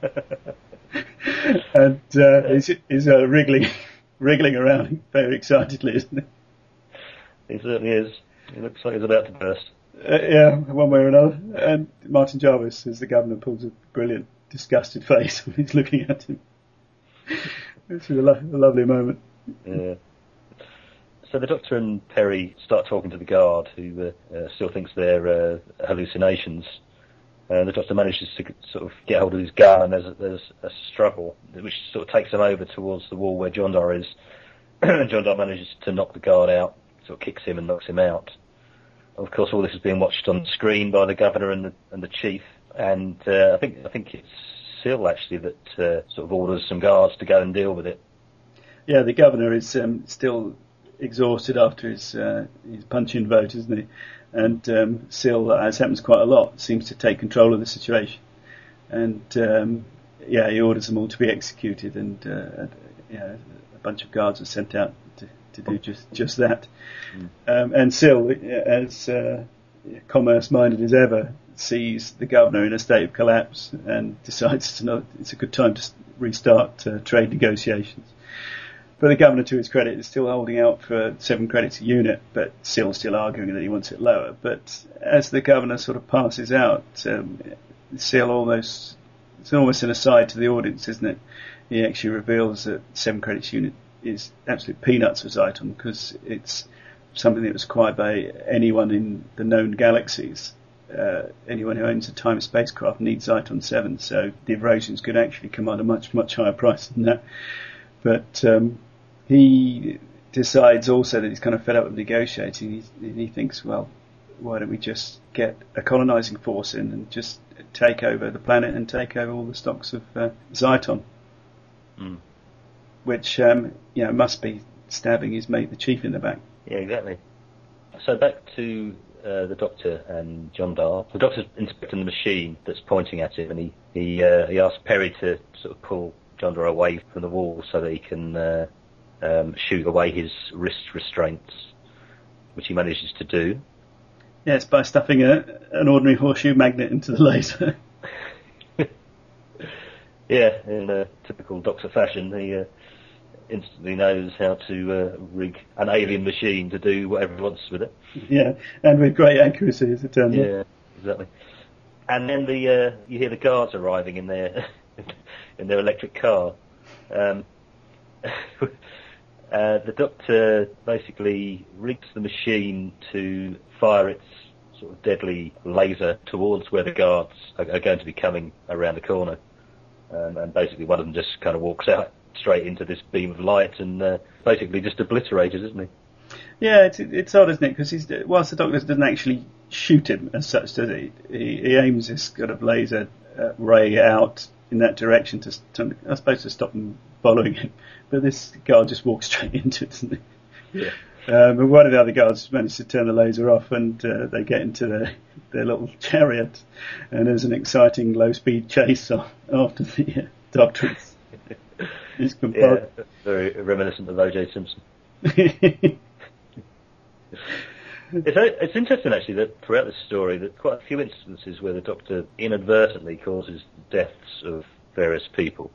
Speaker 1: And uh, he's, he's uh, wriggling, wriggling around very excitedly, isn't he?
Speaker 2: He certainly is. He looks like he's about to burst.
Speaker 1: Uh, yeah, one way or another. And Martin Jarvis, as the governor, pulls a brilliant, disgusted face when he's looking at him. It's a, lo- a lovely moment.
Speaker 2: Yeah. So the Doctor and Perry start talking to the guard, who uh, uh, still thinks they're uh, hallucinations. Uh, the Doctor manages to sort of get hold of his gun, and there's a, there's a struggle, which sort of takes them over towards the wall where Jondar is. Jondar manages to knock the guard out, sort of kicks him and knocks him out. Of course, all this is being watched on the screen by the governor and the, and the chief, and uh, I think I think it's Seal actually that uh, sort of orders some guards to go and deal with it. Yeah,
Speaker 1: the governor is um, still exhausted after his uh, his punch-in vote, isn't he? And um, Seal, as happens quite a lot, seems to take control of the situation. And um, yeah, he orders them all to be executed, and uh, yeah, a bunch of guards are sent out to, to do just just that. Mm. Um, and Seal, as uh, commerce-minded as ever, sees the governor in a state of collapse and decides to not, it's a good time to restart uh, trade negotiations. But the governor, to his credit, is still holding out for seven credits a unit, but still still arguing that he wants it lower. But as the governor sort of passes out, um, Seal almost, it's almost an aside to the audience, isn't it? He actually reveals that seven credits unit is absolute peanuts for Zyton, because it's something that was acquired by anyone in the known galaxies. Uh, anyone who owns a time spacecraft needs Zyton seven, so the Evrasians could actually command a much, much higher price than that. But um, he decides also that he's kind of fed up with negotiating. He's, he thinks, well, why don't we just get a colonizing force in and just take over the planet and take over all the stocks of uh, Zyton? Mm. Which, um, you know, must be stabbing his mate, the chief, in the back.
Speaker 2: Yeah, exactly. So back to uh, the Doctor and Jondar. The Doctor's inspecting the machine that's pointing at him, and he he, uh, he asks Perry to sort of pull Jondar away from the wall so that he can uh, um, shoot away his wrist restraints, which he manages to do.
Speaker 1: Yes, by stuffing a, an ordinary horseshoe magnet into the laser.
Speaker 2: Yeah, in uh, typical Doctor fashion, he uh, instantly knows how to uh, rig an alien machine to do whatever he wants with it.
Speaker 1: Yeah, and with great accuracy, as it turns out.
Speaker 2: Yeah, exactly. And then the uh, you hear the guards arriving in their in their electric car. Um, uh, the Doctor basically rigs the machine to fire its sort of deadly laser towards where the guards are, are going to be coming around the corner. Um, and basically one of them just kind of walks out straight into this beam of light and uh, basically just obliterated, isn't he?
Speaker 1: Yeah, it's it's odd, isn't it? Because he's whilst the Doctor doesn't actually shoot him as such, does he? He, he aims this kind of laser uh, ray out in that direction to, to, I suppose, to stop them following him. But this guard just walks straight into it, doesn't he?
Speaker 2: Yeah.
Speaker 1: Um, and one of the other guards managed to turn the laser off, and uh, they get into their, their little chariot, and there's an exciting low-speed chase on, after the uh, Doctor is, is compelled.
Speaker 2: Yeah, very reminiscent of O J Simpson. it's, it's interesting, actually, that throughout this story, that quite a few instances where the Doctor inadvertently causes deaths of various people.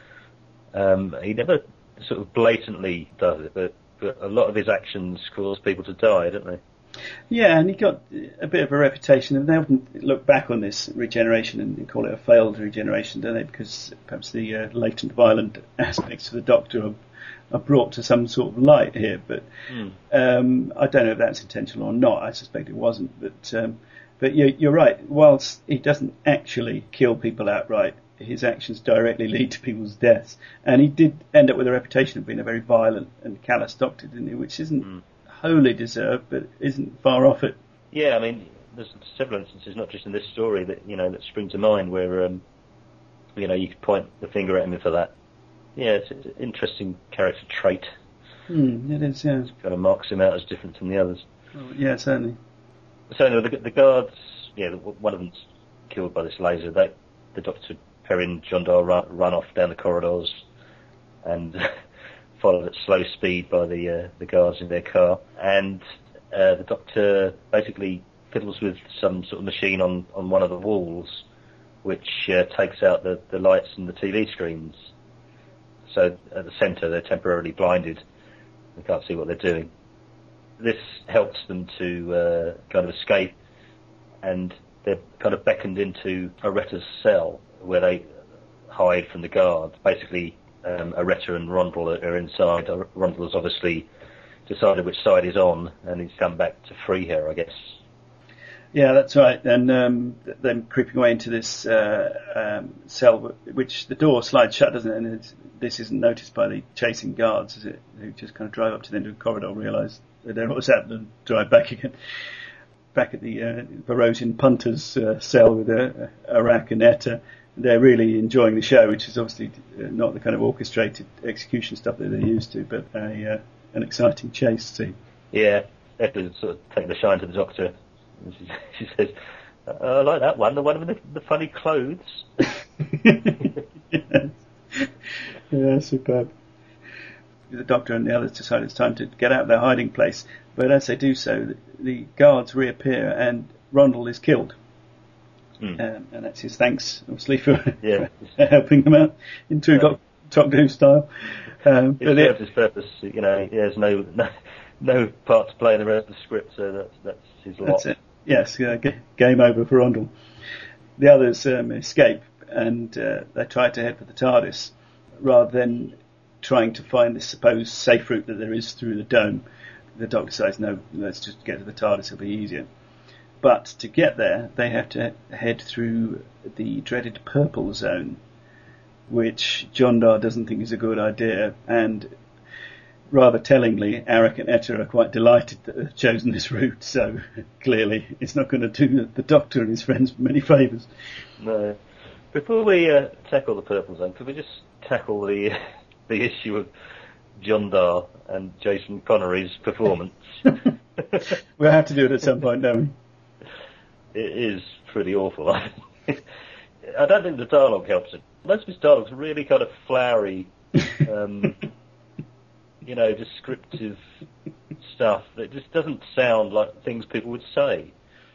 Speaker 2: Um, he never sort of blatantly does it, but But a lot of his actions cause people to die, don't they?
Speaker 1: Yeah, and he got a bit of a reputation, and they often look back on this regeneration and call it a failed regeneration, don't they? Because perhaps the uh, latent violent aspects of the Doctor are, are brought to some sort of light here. But mm. um, I don't know if that's intentional or not. I suspect it wasn't. But um, but you're, you're right. Whilst he doesn't actually kill people outright, his actions directly lead to people's deaths. And he did end up with a reputation of being a very violent and callous Doctor, didn't he? Which isn't mm. wholly deserved, but isn't far off it.
Speaker 2: Yeah, I mean, there's several instances, not just in this story, that, you know, that spring to mind where, um, you know, you could point the finger at him for that. Yeah, it's, it's an interesting character trait.
Speaker 1: Mm, it is, yeah.
Speaker 2: It kind of marks him out as different from the others.
Speaker 1: Oh, yeah, certainly.
Speaker 2: So anyway, the, the guards, yeah, one of them's killed by this laser. They, the Doctor, Perry and Jondar run, run off down the corridors and followed at slow speed by the uh, the guards in their car. And uh, the Doctor basically fiddles with some sort of machine on, on one of the walls, which uh, takes out the, the lights and the T V screens. So at the centre, they're temporarily blinded. They can't see what they're doing. This helps them to uh, kind of escape, and they're kind of beckoned into Aretta's cell, where they hide from the guards. Basically, um, Aretta and Rondell are inside. Rondell has obviously decided which side he's on, and he's come back to free her, I guess.
Speaker 1: Yeah, that's right. And um, then creeping away into this uh, um, cell, which the door slides shut, doesn't it? And it's, this isn't noticed by the chasing guards, is it? Who just kind of drive up to the end of the corridor, realise that they're what's happened, and drive back again. Back at the uh, Varosian punter's uh, cell with uh, Arak and Etta. They're really enjoying the show, which is obviously not the kind of orchestrated execution stuff that they're used to, but a, uh, an exciting chase scene.
Speaker 2: Yeah, Etta sort of taking the shine to the Doctor. She, she says, oh, I like that one, the one with the, the funny clothes.
Speaker 1: Yes. Yeah, superb. The Doctor and the others decide it's time to get out of their hiding place, but as they do so, the, the guards reappear and Rondell is killed.
Speaker 2: Mm.
Speaker 1: Um, and that's his thanks, obviously, for,
Speaker 2: Yeah.
Speaker 1: for helping them out in true
Speaker 2: Yeah.
Speaker 1: Doctor Who style. Um,
Speaker 2: It
Speaker 1: but
Speaker 2: serves
Speaker 1: it,
Speaker 2: his purpose. You know, he has no no, no part to play in the rest of the script, so that's that's his lot.
Speaker 1: that's it. Yes, uh, g- game over for Rondell. The others um, escape, and uh, they try to head for the TARDIS, rather than trying to find the supposed safe route that there is through the dome. The Doctor says, no, let's just get to the TARDIS, it'll be easier. But to get there, they have to head through the dreaded purple zone, which John Dar doesn't think is a good idea, and rather tellingly, Arak and Etta are quite delighted that they've chosen this route, so clearly it's not going to do the Doctor and his friends many favours.
Speaker 2: No. Before we uh, tackle the Purple Zone, could we just tackle the the issue of John Dar and Jason Connery's performance?
Speaker 1: We'll have to do it at some point, don't we?
Speaker 2: It is pretty awful. I don't think the dialogue helps it. Most of his dialogue's really kind of flowery, um, you know, descriptive stuff that just doesn't sound like things people would say.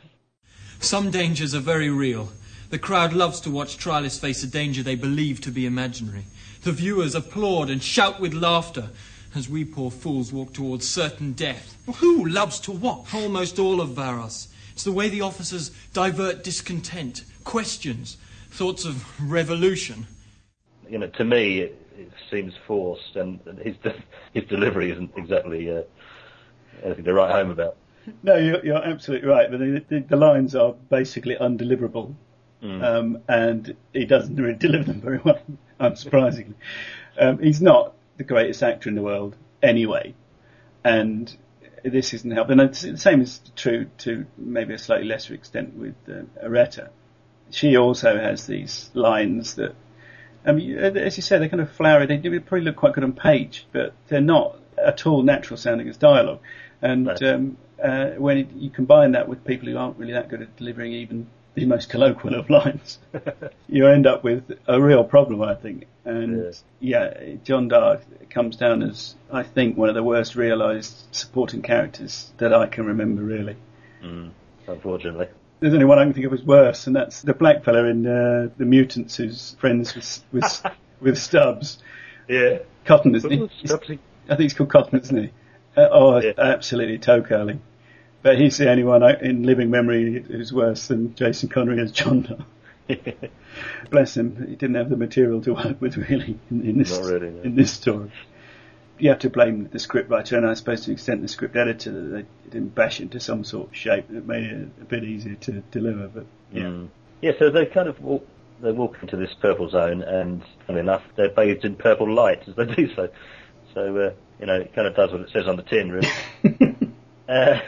Speaker 5: Some dangers are very real. The crowd loves to watch trialists face a danger they believe to be imaginary. The viewers applaud and shout with laughter as we poor fools walk towards certain death.
Speaker 6: Who loves to watch?
Speaker 5: Almost all of Varos. It's the way the officers divert discontent, questions, thoughts of revolution.
Speaker 2: You know, to me, it, it seems forced, and his de- his delivery isn't exactly uh, anything to write home about.
Speaker 1: No, you're, you're absolutely right, but the, the, the lines are basically undeliverable,
Speaker 2: Mm.
Speaker 1: um, and he doesn't really deliver them very well, unsurprisingly. Um, he's not the greatest actor in the world anyway, and this isn't helping. And the same is true to maybe a slightly lesser extent with uh, Areta. She also has these lines that, I mean, as you said, they're kind of flowery. They do probably look quite good on page, but they're not at all natural sounding as dialogue. And
Speaker 2: Right.
Speaker 1: um, uh, when it, you combine that with people who aren't really that good at delivering even the most colloquial of lines, you end up with a real problem, I think. And yeah, yeah John Dar comes down as, I think, one of the worst realised supporting characters that I can remember, really.
Speaker 2: Mm, unfortunately.
Speaker 1: There's only one I can think of as worse, and that's the black fella in uh, The Mutants who's friends with with, with Stubbs.
Speaker 2: Yeah.
Speaker 1: Cotton, isn't he?
Speaker 2: Stubbsy.
Speaker 1: I think he's called Cotton, isn't he? Uh, oh,
Speaker 2: Yeah.
Speaker 1: absolutely toe curling. But he's the only one in living memory who's worse than Jason Connery as John Dar. Bless him, he didn't have the material to work with, really, in, in this
Speaker 2: Not really, no.
Speaker 1: in this story. You have to blame the script writer, and I suppose to an extent the script editor, that they didn't bash it into some sort of shape that made it a bit easier to deliver. But yeah,
Speaker 2: Mm. Yeah, so they kind of walk, they walk into this purple zone, and funny enough, they're bathed in purple light as they do so. So, uh, you know, it kind of does what it says on the tin, really. uh,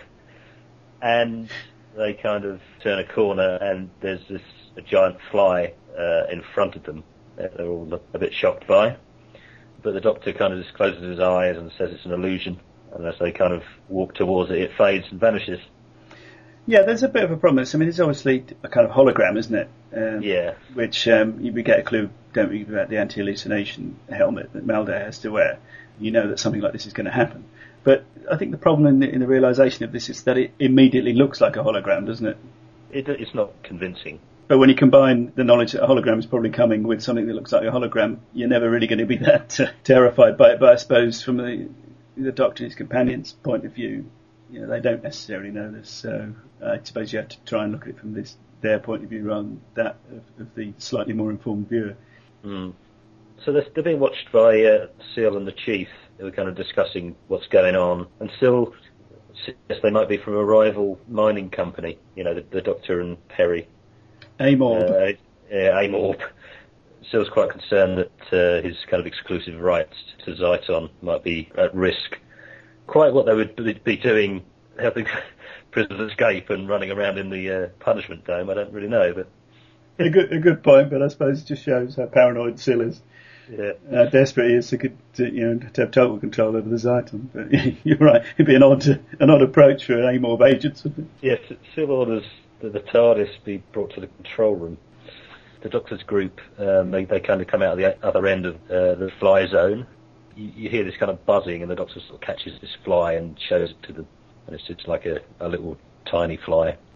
Speaker 2: and they kind of turn a corner, and there's this a giant fly uh, in front of them. That they're all a bit shocked by. But the Doctor kind of just closes his eyes and says it's an illusion. And as they kind of walk towards it, it fades and vanishes.
Speaker 1: yeah, there's a bit of a problem. I mean, it's obviously a kind of hologram, isn't it? Um,
Speaker 2: Yeah.
Speaker 1: Which um, you we get a clue, don't we, about the anti-hallucination helmet that Malda has to wear. You know that something like this is going to happen. But I think the problem in the, in the realisation of this is that it immediately looks like a hologram, doesn't it?
Speaker 2: It, it's not convincing.
Speaker 1: But when you combine the knowledge that a hologram is probably coming with something that looks like a hologram, you're never really going to be that uh, terrified by it. But I suppose from the, the Doctor and his companions' point of view, you know, they don't necessarily know this. So I suppose you have to try and look at it from this their point of view rather than that of, of the slightly more informed viewer.
Speaker 2: Mm. So they're, they're being watched by uh, Seal and the Chief. They were kind of discussing what's going on. And Seal suggests they might be from a rival mining company, you know, the, the Doctor and Perry.
Speaker 1: Amor.
Speaker 2: Uh, yeah, Amorb. Seal's quite concerned that uh, his kind of exclusive rights to Zyton might be at risk. Quite what they would be doing, helping prisoners escape and running around in the uh, punishment dome, I don't really know. But
Speaker 1: a good a good point, but I suppose it just shows how paranoid Seal is.
Speaker 2: Yeah.
Speaker 1: How desperate he is to, to, you know, to have total control over the Zyton. But you're right, it'd be an odd an odd approach for an Amorb agents, wouldn't it?
Speaker 2: Yes, Seal orders that the TARDIS be brought to the control room. The Doctor's group, um, they, they kind of come out of the other end of uh, the fly zone. You, you hear this kind of buzzing, and the Doctor sort of catches this fly and shows it to them, and it's just like a, a little tiny fly.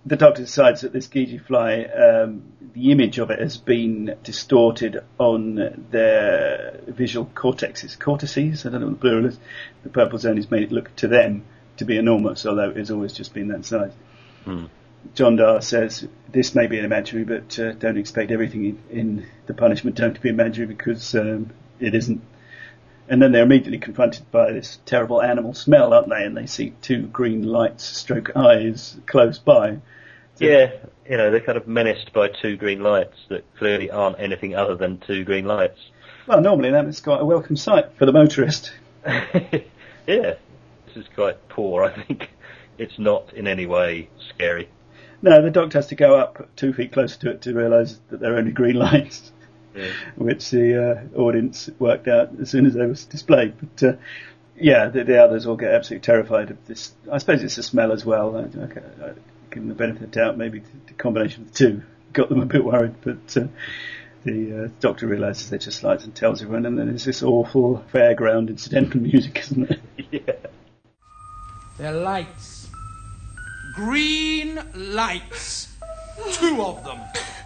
Speaker 1: the Doctor decides that this Gigi fly, um, the image of it has been distorted on their visual cortexes. Cortices? I don't know what the plural is. The purple zone has made it look to them to be enormous, although it's always just been that size.
Speaker 2: Hmm.
Speaker 1: John Dar says, this may be an imaginary, but uh, don't expect everything in, in the punishment dome to be imaginary, because um, it isn't. And then they're immediately confronted by this terrible animal smell, aren't they? And they see two green lights stroke eyes close by. So,
Speaker 2: yeah, you know, they're kind of menaced by two green lights that clearly aren't anything other than two green lights.
Speaker 1: Well, normally that is quite a welcome sight for the motorist.
Speaker 2: Yeah, this is quite poor, I think. It's not in any way scary.
Speaker 1: No, the Doctor has to go up two feet closer to it to realise that they're only green lights, yeah. Which the uh, audience worked out as soon as they were displayed. But uh, yeah, the, the others all get absolutely terrified of this. I suppose it's the smell as well. I, I, I give them the benefit of the doubt. Maybe the combination of the two got them a bit worried. But uh, the uh, Doctor realises they're just lights and tells everyone, and then there's this awful fairground incidental music, isn't it?
Speaker 2: Yeah.
Speaker 5: They're lights. Green lights. Two of them.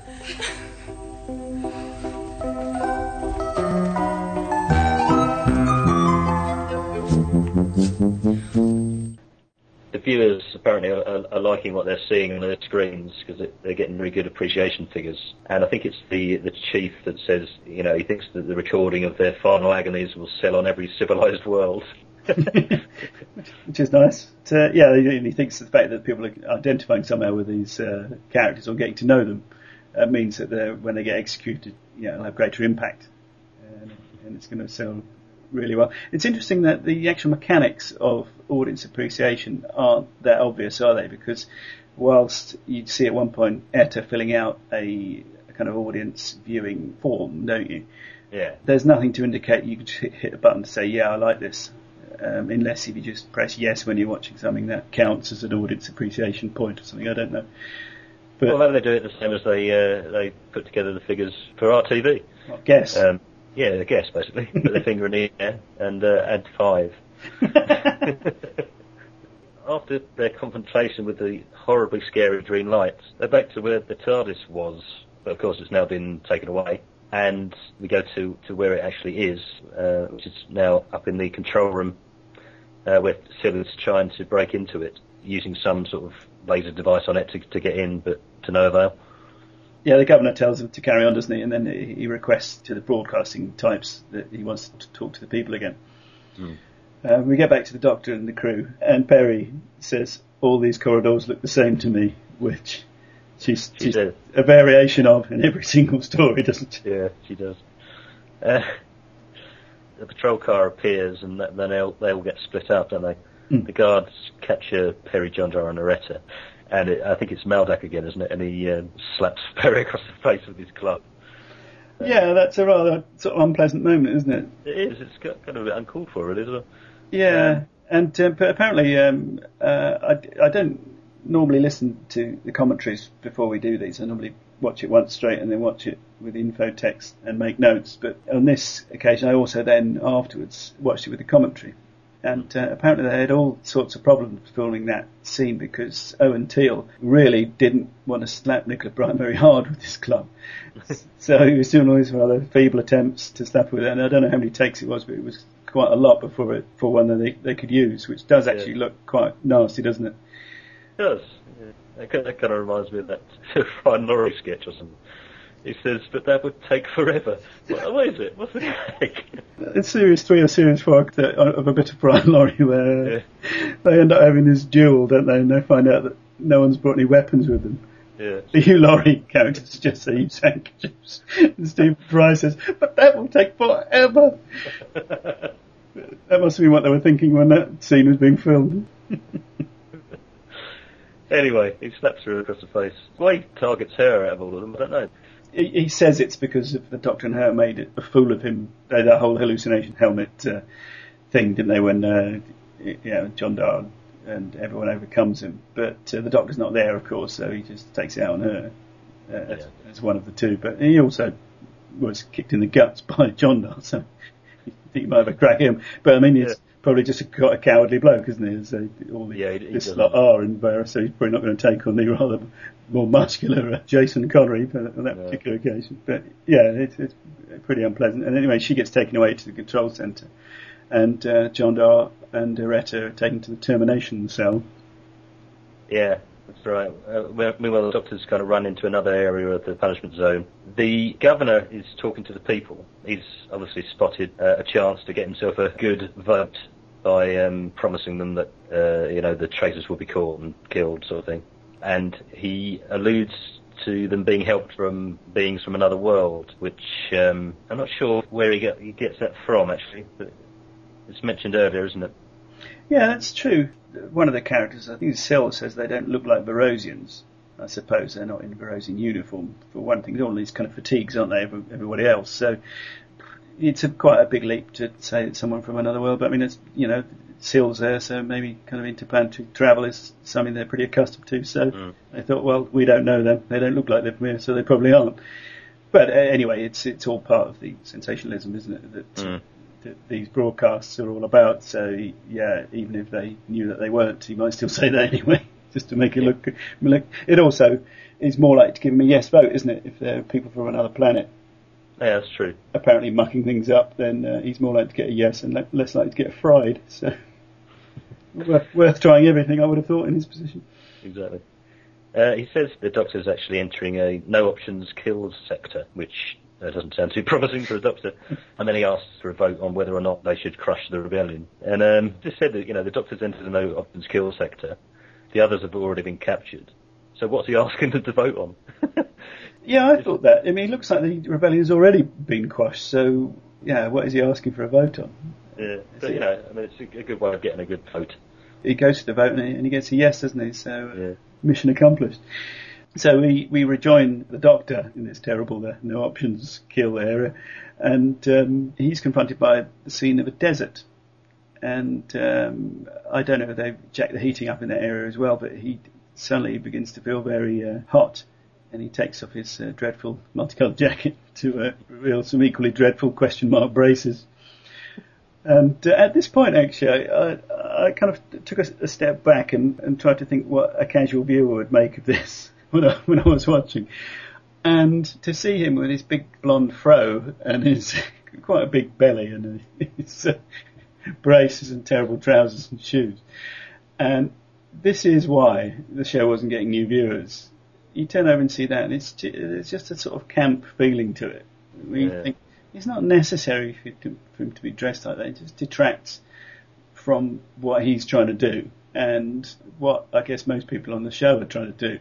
Speaker 2: The viewers apparently are, are, are liking what they're seeing on their screens because they're getting very good appreciation figures. And I think it's the, the chief that says, you know, he thinks that the recording of their final agonies will sell on every civilised world.
Speaker 1: Which is nice. So, yeah, he, he thinks the fact that people are identifying somehow with these uh, characters or getting to know them uh, means that when they get executed, you know, they'll have greater impact, and, and it's going to sell really well. It's interesting that the actual mechanics of audience appreciation aren't that obvious, are they? Because whilst you'd see at one point Etta filling out a, a kind of audience viewing form, don't you?
Speaker 2: Yeah.
Speaker 1: There's nothing to indicate you could hit a button to say, yeah, I like this. Um, unless if you just press yes when you're watching something, that counts as an audience appreciation point or something. I don't know. But,
Speaker 2: well, maybe they do it the same as they uh, they put together the figures for R T V.
Speaker 1: I guess.
Speaker 2: Um, yeah, I guess basically. Put their finger in the air and uh, add five. After their confrontation with the horribly scary green lights, they're back to where the TARDIS was, but of course it's now been taken away. And we go to, to where it actually is, uh, which is now up in the control room, uh, where Sil is trying to break into it, using some sort of laser device on it to, to get in, but to no avail. Yeah,
Speaker 1: the governor tells him to carry on, doesn't he? And then he requests to the broadcasting types that he wants to talk to the people again. Mm. Uh, we get back to the Doctor and the crew, and Perry says, all these corridors look the same to me, which... She's, she's a variation of in every single story, doesn't she?
Speaker 2: Yeah, she does. Uh, the patrol car appears, and then they all, they all get split up, don't they? Mm. The guards capture Perry, John Dar, and Loretta, and it, I think it's Maldak again, isn't it? And he uh, slaps Perry across the face with his club.
Speaker 1: Uh, yeah, that's a rather sort of unpleasant moment, isn't it?
Speaker 2: It is. It's kind of a bit uncalled for, really, isn't it?
Speaker 1: Yeah, um, and uh, but apparently, um, uh, I, I don't normally listen to the commentaries before we do these. I normally watch it once straight and then watch it with info text and make notes. But on this occasion, I also then afterwards watched it with the commentary. And uh, apparently they had all sorts of problems filming that scene because Owen Teale really didn't want to slap Nicola Bryant very hard with his club. So he was doing all these rather feeble attempts to slap with it. And I don't know how many takes it was, but it was quite a lot before it for one that they, they could use, which does actually yeah. look quite nasty, doesn't it?
Speaker 2: It does. Yeah. That kind of reminds me of that Ryan Laurie sketch or something. He says, but that would take forever. What, what is it? What's it take?
Speaker 1: It's series three or series four of a bit of Brian Laurie where yeah. they end up having this duel, don't they? And they find out that no one's brought any weapons with them.
Speaker 2: Yeah.
Speaker 1: The Hugh Laurie characters just say use handkerchiefs. And Steve Fry says, but that will take forever. That must have been what they were thinking when that scene was being filmed.
Speaker 2: Anyway, he slaps her across the face. Why he targets her out of all of them, I don't know.
Speaker 1: He, he says it's because of the Doctor and her made a fool of him. They, that whole hallucination helmet uh, thing, didn't they, when uh, you know, John Dar and everyone overcomes him. But uh, the Doctor's not there, of course, so he just takes it out on her uh, yeah. as, as one of the two. But he also was kicked in the guts by John Dar, so I think he might have a crack him. But I mean, it's yeah. probably just quite a cowardly bloke, isn't he? As they, all the,
Speaker 2: yeah, he, he
Speaker 1: this
Speaker 2: doesn't.
Speaker 1: lot are in Varys, so he's probably not going to take on the rather more muscular uh, Jason Connery on that no. particular occasion. But yeah, it, it's pretty unpleasant. And anyway, she gets taken away to the control centre, and uh, John Dar and Aretta are taken to the termination cell.
Speaker 2: Yeah, that's right. Uh, meanwhile, the Doctor's kind of run into another area of the punishment zone. The governor is talking to the people. He's obviously spotted uh, a chance to get himself a good vote by um, promising them that, uh, you know, the traitors will be caught and killed, sort of thing. And he alludes to them being helped from beings from another world, which um, I'm not sure where he, get, he gets that from, actually. But it's mentioned earlier, isn't it?
Speaker 1: Yeah, that's true. One of the characters, I think Syl, says they don't look like Varosians. I suppose they're not in Varosian uniform, for one thing. All these kind of fatigues, aren't they, everybody else? So it's a, quite a big leap to say it's someone from another world. But I mean, it's, you know, Syl's there, so maybe kind of interplanetary travel is something they're pretty accustomed to. So mm. they thought, well, we don't know them. They don't look like they're from here, so they probably aren't. But uh, anyway, it's it's all part of the sensationalism, isn't it? That,
Speaker 2: mm.
Speaker 1: that these broadcasts are all about. So yeah, even if they knew that they weren't, he might still say that anyway, just to make it look. look it also is more like to give him a yes vote, isn't it? If they're people from another planet.
Speaker 2: Yeah, that's true.
Speaker 1: Apparently mucking things up, then uh, he's more likely to get a yes and le- less likely to get a fried. So worth, worth trying everything, I would have thought, in his position.
Speaker 2: Exactly. Uh, he says the Doctor's actually entering a no options kills sector, which uh, doesn't sound too promising for a Doctor. And then he asks for a vote on whether or not they should crush the rebellion. And um, just said that, you know, the Doctor's entered a no options kill sector. The others have already been captured. So what's he asking them to vote on?
Speaker 1: Yeah, I thought that. I mean, it looks like the rebellion has already been quashed, so, yeah, what is he asking for a vote on?
Speaker 2: Yeah, but, you know, I mean, it's a good way of getting a good vote.
Speaker 1: He goes to the vote and he, and he gets a yes, doesn't he? So, uh,
Speaker 2: yeah.
Speaker 1: Mission accomplished. So we, we rejoin the Doctor in this terrible uh, no options kill area, and um, he's confronted by the scene of a desert. And um, I don't know if they've jacked the heating up in that area as well, but he suddenly begins to feel very uh, hot. And he takes off his uh, dreadful multicoloured jacket to uh, reveal some equally dreadful question mark braces. And uh, at this point, actually, I, I kind of took a, a step back and, and tried to think what a casual viewer would make of this when I, when I was watching. And to see him with his big blonde fro and his quite a big belly and his uh, braces and terrible trousers and shoes. And this is why the show wasn't getting new viewers. You turn over and see that, and it's it's just a sort of camp feeling to it. We yeah. think it's not necessary for, to, for him to be dressed like that. It just detracts from what he's trying to do and what I guess most people on the show are trying to do.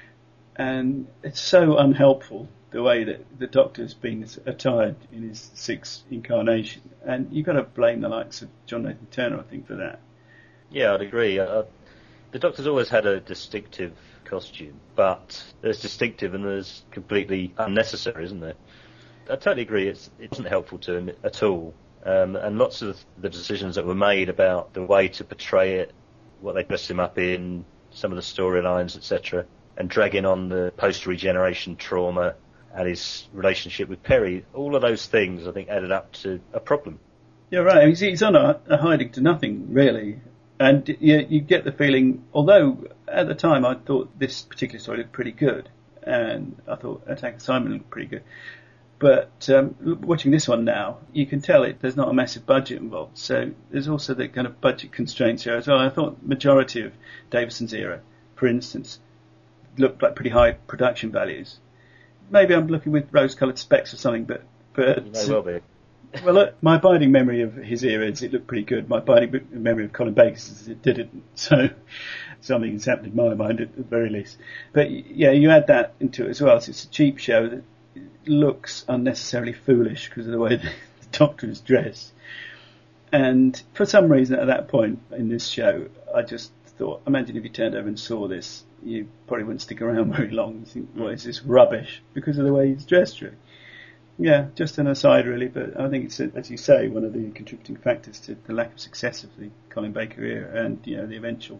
Speaker 1: And it's so unhelpful the way that the Doctor's been attired in his sixth incarnation. And you've got to blame the likes of John Nathan Turner, I think, for that.
Speaker 2: Yeah, I'd agree. Uh, the Doctor's always had a distinctive costume, but there's distinctive and there's completely unnecessary, isn't there? I totally agree. It's, it wasn't helpful to him at all. Um, and lots of the decisions that were made about the way to portray it, what they dressed him up in, some of the storylines, et cetera, and dragging on the post-regeneration trauma and his relationship with Peri, all of those things, I think, added up to a problem.
Speaker 1: You're right. He's, he's on a, a hiding to nothing, really. And you, you get the feeling, although at the time I thought this particular story looked pretty good, and I thought Attack of Simon looked pretty good, but um, watching this one now, you can tell it there's not a massive budget involved. So there's also the kind of budget constraints here as well. I thought the majority of Davison's era, for instance, looked like pretty high production values. Maybe I'm looking with rose-coloured specs or something, but... but
Speaker 2: you may well be.
Speaker 1: Well, look, my abiding memory of his era is it looked pretty good. My abiding memory of Colin Baker is it didn't. So something has happened in my mind at the very least. But yeah, you add that into it as well. So it's a cheap show that looks unnecessarily foolish because of the way the Doctor is dressed. And for some reason at that point in this show, I just thought, imagine if you turned over and saw this, you probably wouldn't stick around very long. You think, what is this rubbish? Because of the way he's dressed, really. Yeah, just an aside really, but I think it's, as you say, one of the contributing factors to the lack of success of the Colin Baker era and, you know, the eventual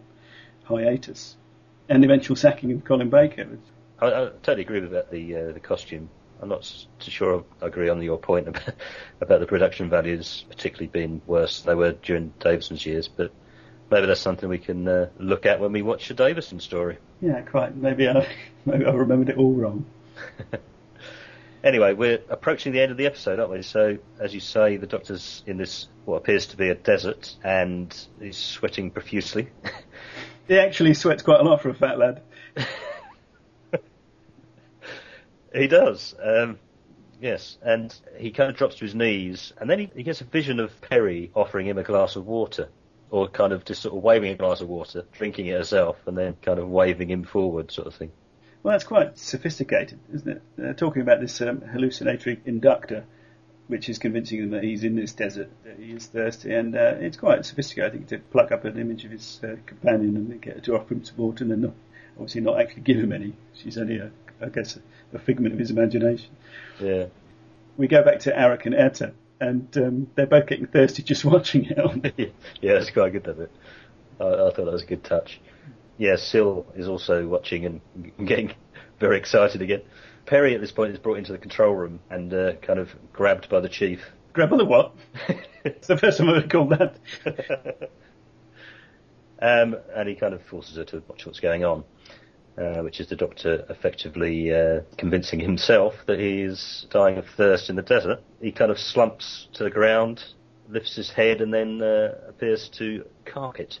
Speaker 1: hiatus and the eventual sacking of Colin Baker.
Speaker 2: I, I totally agree with that, the uh, the costume. I'm not too sure I agree on your point about, about the production values particularly being worse than they were during Davison's years, but maybe that's something we can uh, look at when we watch the Davison story.
Speaker 1: Yeah, quite. Maybe I, maybe I remembered it all wrong.
Speaker 2: Anyway, we're approaching the end of the episode, aren't we? So, as you say, the Doctor's in this, what appears to be a desert, and he's sweating profusely.
Speaker 1: He actually sweats quite a lot for a fat lad.
Speaker 2: He does, um, yes, and he kind of drops to his knees, and then he, he gets a vision of Peri offering him a glass of water, or kind of just sort of waving a glass of water, drinking it herself, and then kind of waving him forward, sort of thing.
Speaker 1: Well, that's quite sophisticated, isn't it? Uh, talking about this um, hallucinatory inductor, which is convincing him that he's in this desert, that he is thirsty, and uh, it's quite sophisticated, I think, to pluck up an image of his uh, companion and get her to offer him some water, and then not, obviously not actually give him any. She's only, a, I guess, a, a figment of his imagination.
Speaker 2: Yeah.
Speaker 1: We go back to Arak and Etta, and um, they're both getting thirsty just watching it. Aren't they?
Speaker 2: Yeah, that's quite good, that bit. I, I thought that was a good touch. Yeah, Syl is also watching and getting very excited again. Peri at this point is brought into the control room and uh, kind of grabbed by the chief.
Speaker 1: Grab by the what? It's the first time I've ever called that.
Speaker 2: um, and he kind of forces her to watch what's going on, uh, which is the Doctor effectively uh, convincing himself that he is dying of thirst in the desert. He kind of slumps to the ground, lifts his head, and then uh, appears to cark it.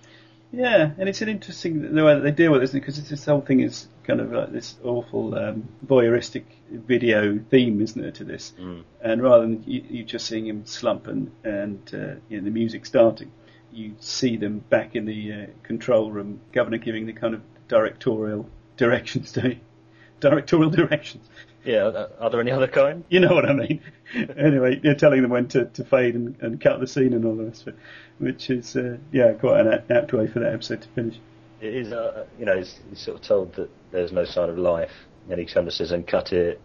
Speaker 1: Yeah, and it's an interesting the way that they deal with this, because this whole thing is kind of like this awful um, voyeuristic video theme, isn't it, to this?
Speaker 2: Mm.
Speaker 1: And rather than you, you just seeing him slump and, and uh, you know, the music starting, you see them back in the uh, control room, Governor giving the kind of directorial directions to me. Directorial directions.
Speaker 2: Yeah, are there any other kind?
Speaker 1: You know what I mean. Anyway, you're telling them when to, to fade and, and cut the scene and all the rest of it, which is, uh, yeah, quite an apt way for that episode to finish.
Speaker 2: It is, uh, you know, he's, he's sort of told that there's no sign of life, and he kind of says, and cut it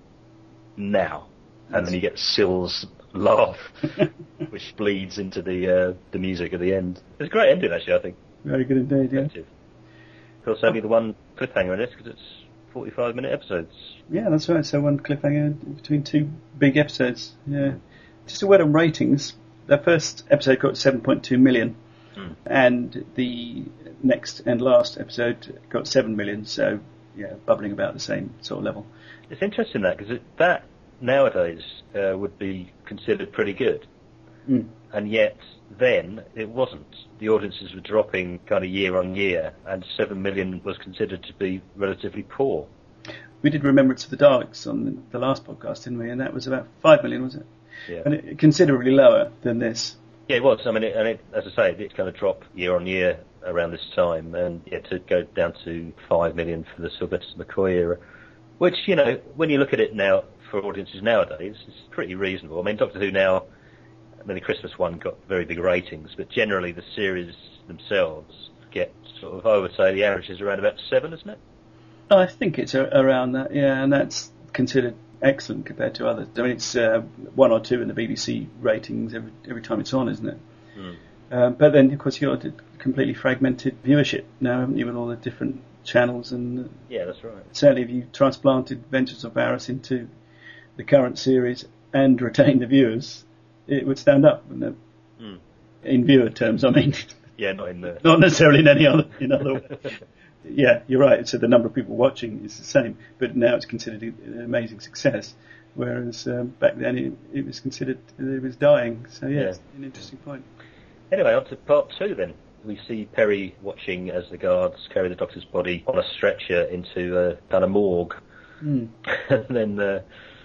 Speaker 2: now. And That's... then you get Syl's laugh, which bleeds into the uh, the music at the end. It's a great ending, actually, I think.
Speaker 1: Very good indeed, yeah.
Speaker 2: Of course, only the one cliffhanger in it, because it's forty-five minute episodes.
Speaker 1: Yeah, that's right. So one cliffhanger between two big episodes. Yeah. Just a word on ratings. The first episode got seven point two million, mm. and the next and last episode got seven million. So yeah, bubbling about the same sort of level.
Speaker 2: It's interesting that because that nowadays uh, would be considered pretty good,
Speaker 1: mm.
Speaker 2: and yet then it wasn't. The audiences were dropping kind of year on year, and seven million was considered to be relatively poor.
Speaker 1: We did Remembrance of the Daleks on the last podcast, didn't we? And that was about five million, was it?
Speaker 2: Yeah.
Speaker 1: And it, considerably lower than this.
Speaker 2: Yeah, it was. I mean, it, and it, as I say, it did kind of drop year on year around this time, and yeah, to go down to five million for the Sylvester McCoy era, which, you know, when you look at it now for audiences nowadays, it's pretty reasonable. I mean, Doctor Who now, I mean, the Christmas one got very big ratings, but generally the series themselves get sort of, I would say, the average is around about seven, isn't it?
Speaker 1: I think it's a, around that, yeah, and that's considered excellent compared to others. I mean, it's uh, one or two in the B B C ratings every every time it's on, isn't it?
Speaker 2: Mm.
Speaker 1: Um, but then, of course, you've got a completely fragmented viewership now, haven't you, with all the different channels? And uh,
Speaker 2: yeah, that's right.
Speaker 1: Certainly, if you transplanted Vengeance of Varos into the current series and retained the viewers, it would stand up, wouldn't it?
Speaker 2: Mm. In
Speaker 1: viewer terms, I mean.
Speaker 2: Yeah, not in the...
Speaker 1: Not necessarily in any other... In other yeah, you're right. So the number of people watching is the same, but now it's considered an amazing success, whereas um, back then it, it was considered it was dying. So yeah, yeah. It's an interesting point.
Speaker 2: Anyway, on to part two then. We see Peri watching as the guards carry the Doctor's body on a stretcher into a kind of morgue.
Speaker 1: Mm.
Speaker 2: And then uh,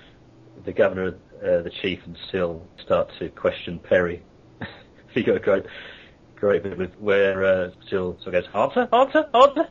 Speaker 2: the Governor, uh, the Chief and Syl start to question Peri. You got a great, great bit with where uh, Syl sort of goes, answer, answer, answer.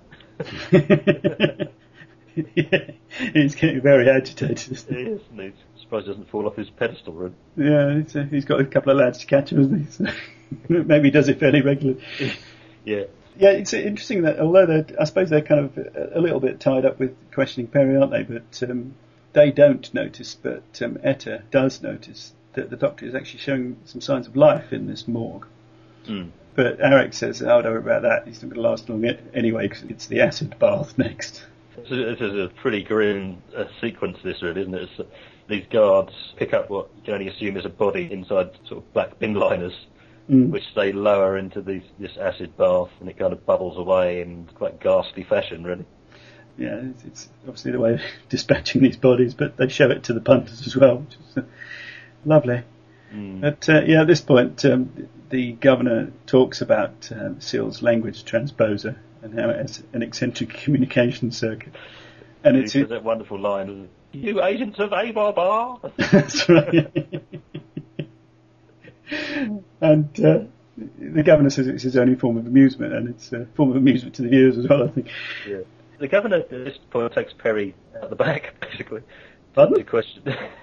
Speaker 1: Yeah, he's getting very agitated. Isn't he?
Speaker 2: He is, and he's surprised he doesn't fall off his pedestal, really.
Speaker 1: Yeah, he's, uh, he's got a couple of lads to catch him, hasn't he? So maybe he does it fairly regularly.
Speaker 2: Yeah.
Speaker 1: Yeah, it's interesting that although they're, I suppose they're kind of a, a little bit tied up with questioning Peri, aren't they? But um, they don't notice, but um, Etta does notice that the Doctor is actually showing some signs of life in this morgue.
Speaker 2: Mm.
Speaker 1: But Arak says, oh, don't worry about that, he's not going to last long anyway, because it's the acid bath next.
Speaker 2: This is, this is a pretty grim uh, sequence, this really, isn't it? It's, uh, these guards pick up what you can only assume is a body inside sort of black bin liners, mm. which they lower into these, this acid bath, and it kind of bubbles away in quite ghastly fashion, really.
Speaker 1: Yeah, it's, it's obviously the way of dispatching these bodies, but they show it to the punters as well, which is uh, lovely. Mm. But uh, yeah, at this point, um, the governor talks about um, Seal's language transposer and how it has an eccentric communication circuit. And
Speaker 2: he
Speaker 1: it's
Speaker 2: says that wonderful line, "You agents of Ababa."
Speaker 1: That's right. And uh, the governor says it's his only form of amusement, and it's a form of amusement to the viewers as well, I think.
Speaker 2: Yeah. The governor at this point takes Perry out the back, basically.
Speaker 1: Pardon?
Speaker 2: To question,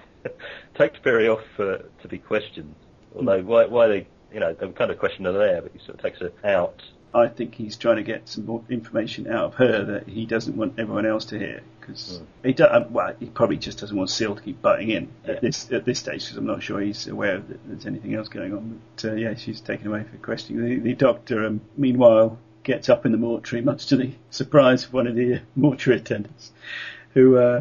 Speaker 2: takes Perry off uh, to be questioned. Although why, why they, you know, they kind of question her there, but he sort of takes her out.
Speaker 1: I think he's trying to get some more information out of her that he doesn't want everyone else to hear, because mm. he do, uh, well, he probably just doesn't want Seal to keep butting in yeah. at this at this stage, because I'm not sure he's aware that there's anything else going on. But uh, yeah, she's taken away for questioning. The, the doctor, um, meanwhile, gets up in the mortuary, much to the surprise of one of the uh, mortuary attendants, who uh,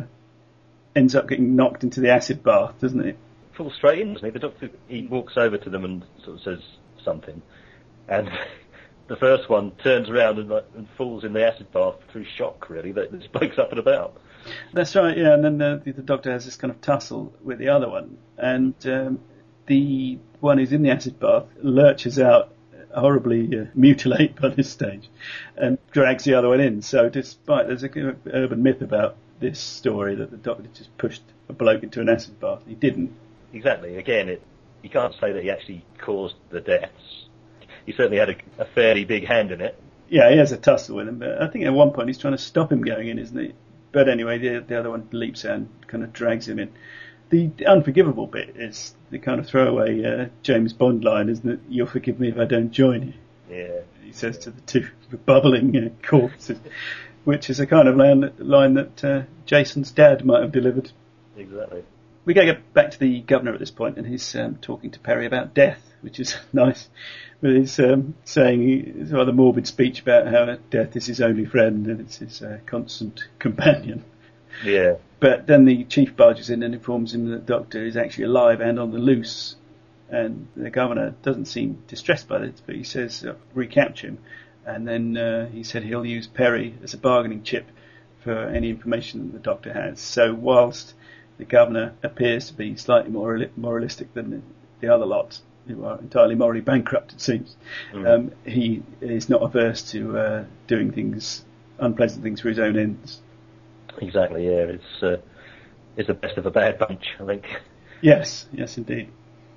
Speaker 1: ends up getting knocked into the acid bath, doesn't he?
Speaker 2: Falls straight in, doesn't he? The doctor, he walks over to them and sort of says something, and the first one turns around and, and falls in the acid bath through shock, really, that this bloke's up and about.
Speaker 1: That's right, yeah, and then uh, the, the doctor has this kind of tussle with the other one, and um, the one who's in the acid bath lurches out, horribly uh, mutilated by this stage, and drags the other one in. So despite, there's a kind of urban myth about this story that the doctor just pushed a bloke into an acid bath. He didn't.
Speaker 2: Exactly. Again, it, you can't say that he actually caused the deaths. He certainly had a, a fairly big hand in it.
Speaker 1: Yeah, he has a tussle with him, but I think at one point he's trying to stop him going in, isn't he? But anyway, the, the other one leaps out and kind of drags him in. The unforgivable bit is the kind of throwaway uh, James Bond line, isn't it? "You'll forgive me if I don't join you."
Speaker 2: Yeah.
Speaker 1: He says to the two bubbling uh, corpses, which is a kind of line, line that uh, Jason's dad might have delivered.
Speaker 2: Exactly.
Speaker 1: We go get back to the governor at this point, and he's um, talking to Perry about death, which is nice. But he's um, saying his rather morbid speech about how death is his only friend and it's his uh, constant companion.
Speaker 2: Yeah. But
Speaker 1: then the chief barges in and informs him that the doctor is actually alive and on the loose. And the governor doesn't seem distressed by this, but he says, uh, recapture him. And then uh, he said he'll use Perry as a bargaining chip for any information that the doctor has. So whilst the governor appears to be slightly more moralistic than the, the other lot, who are entirely morally bankrupt, it seems, mm. um, he is not averse to uh, doing things, unpleasant things for his own ends.
Speaker 2: Exactly, yeah. It's uh, it's the best of a bad bunch, I think.
Speaker 1: Yes, yes, indeed.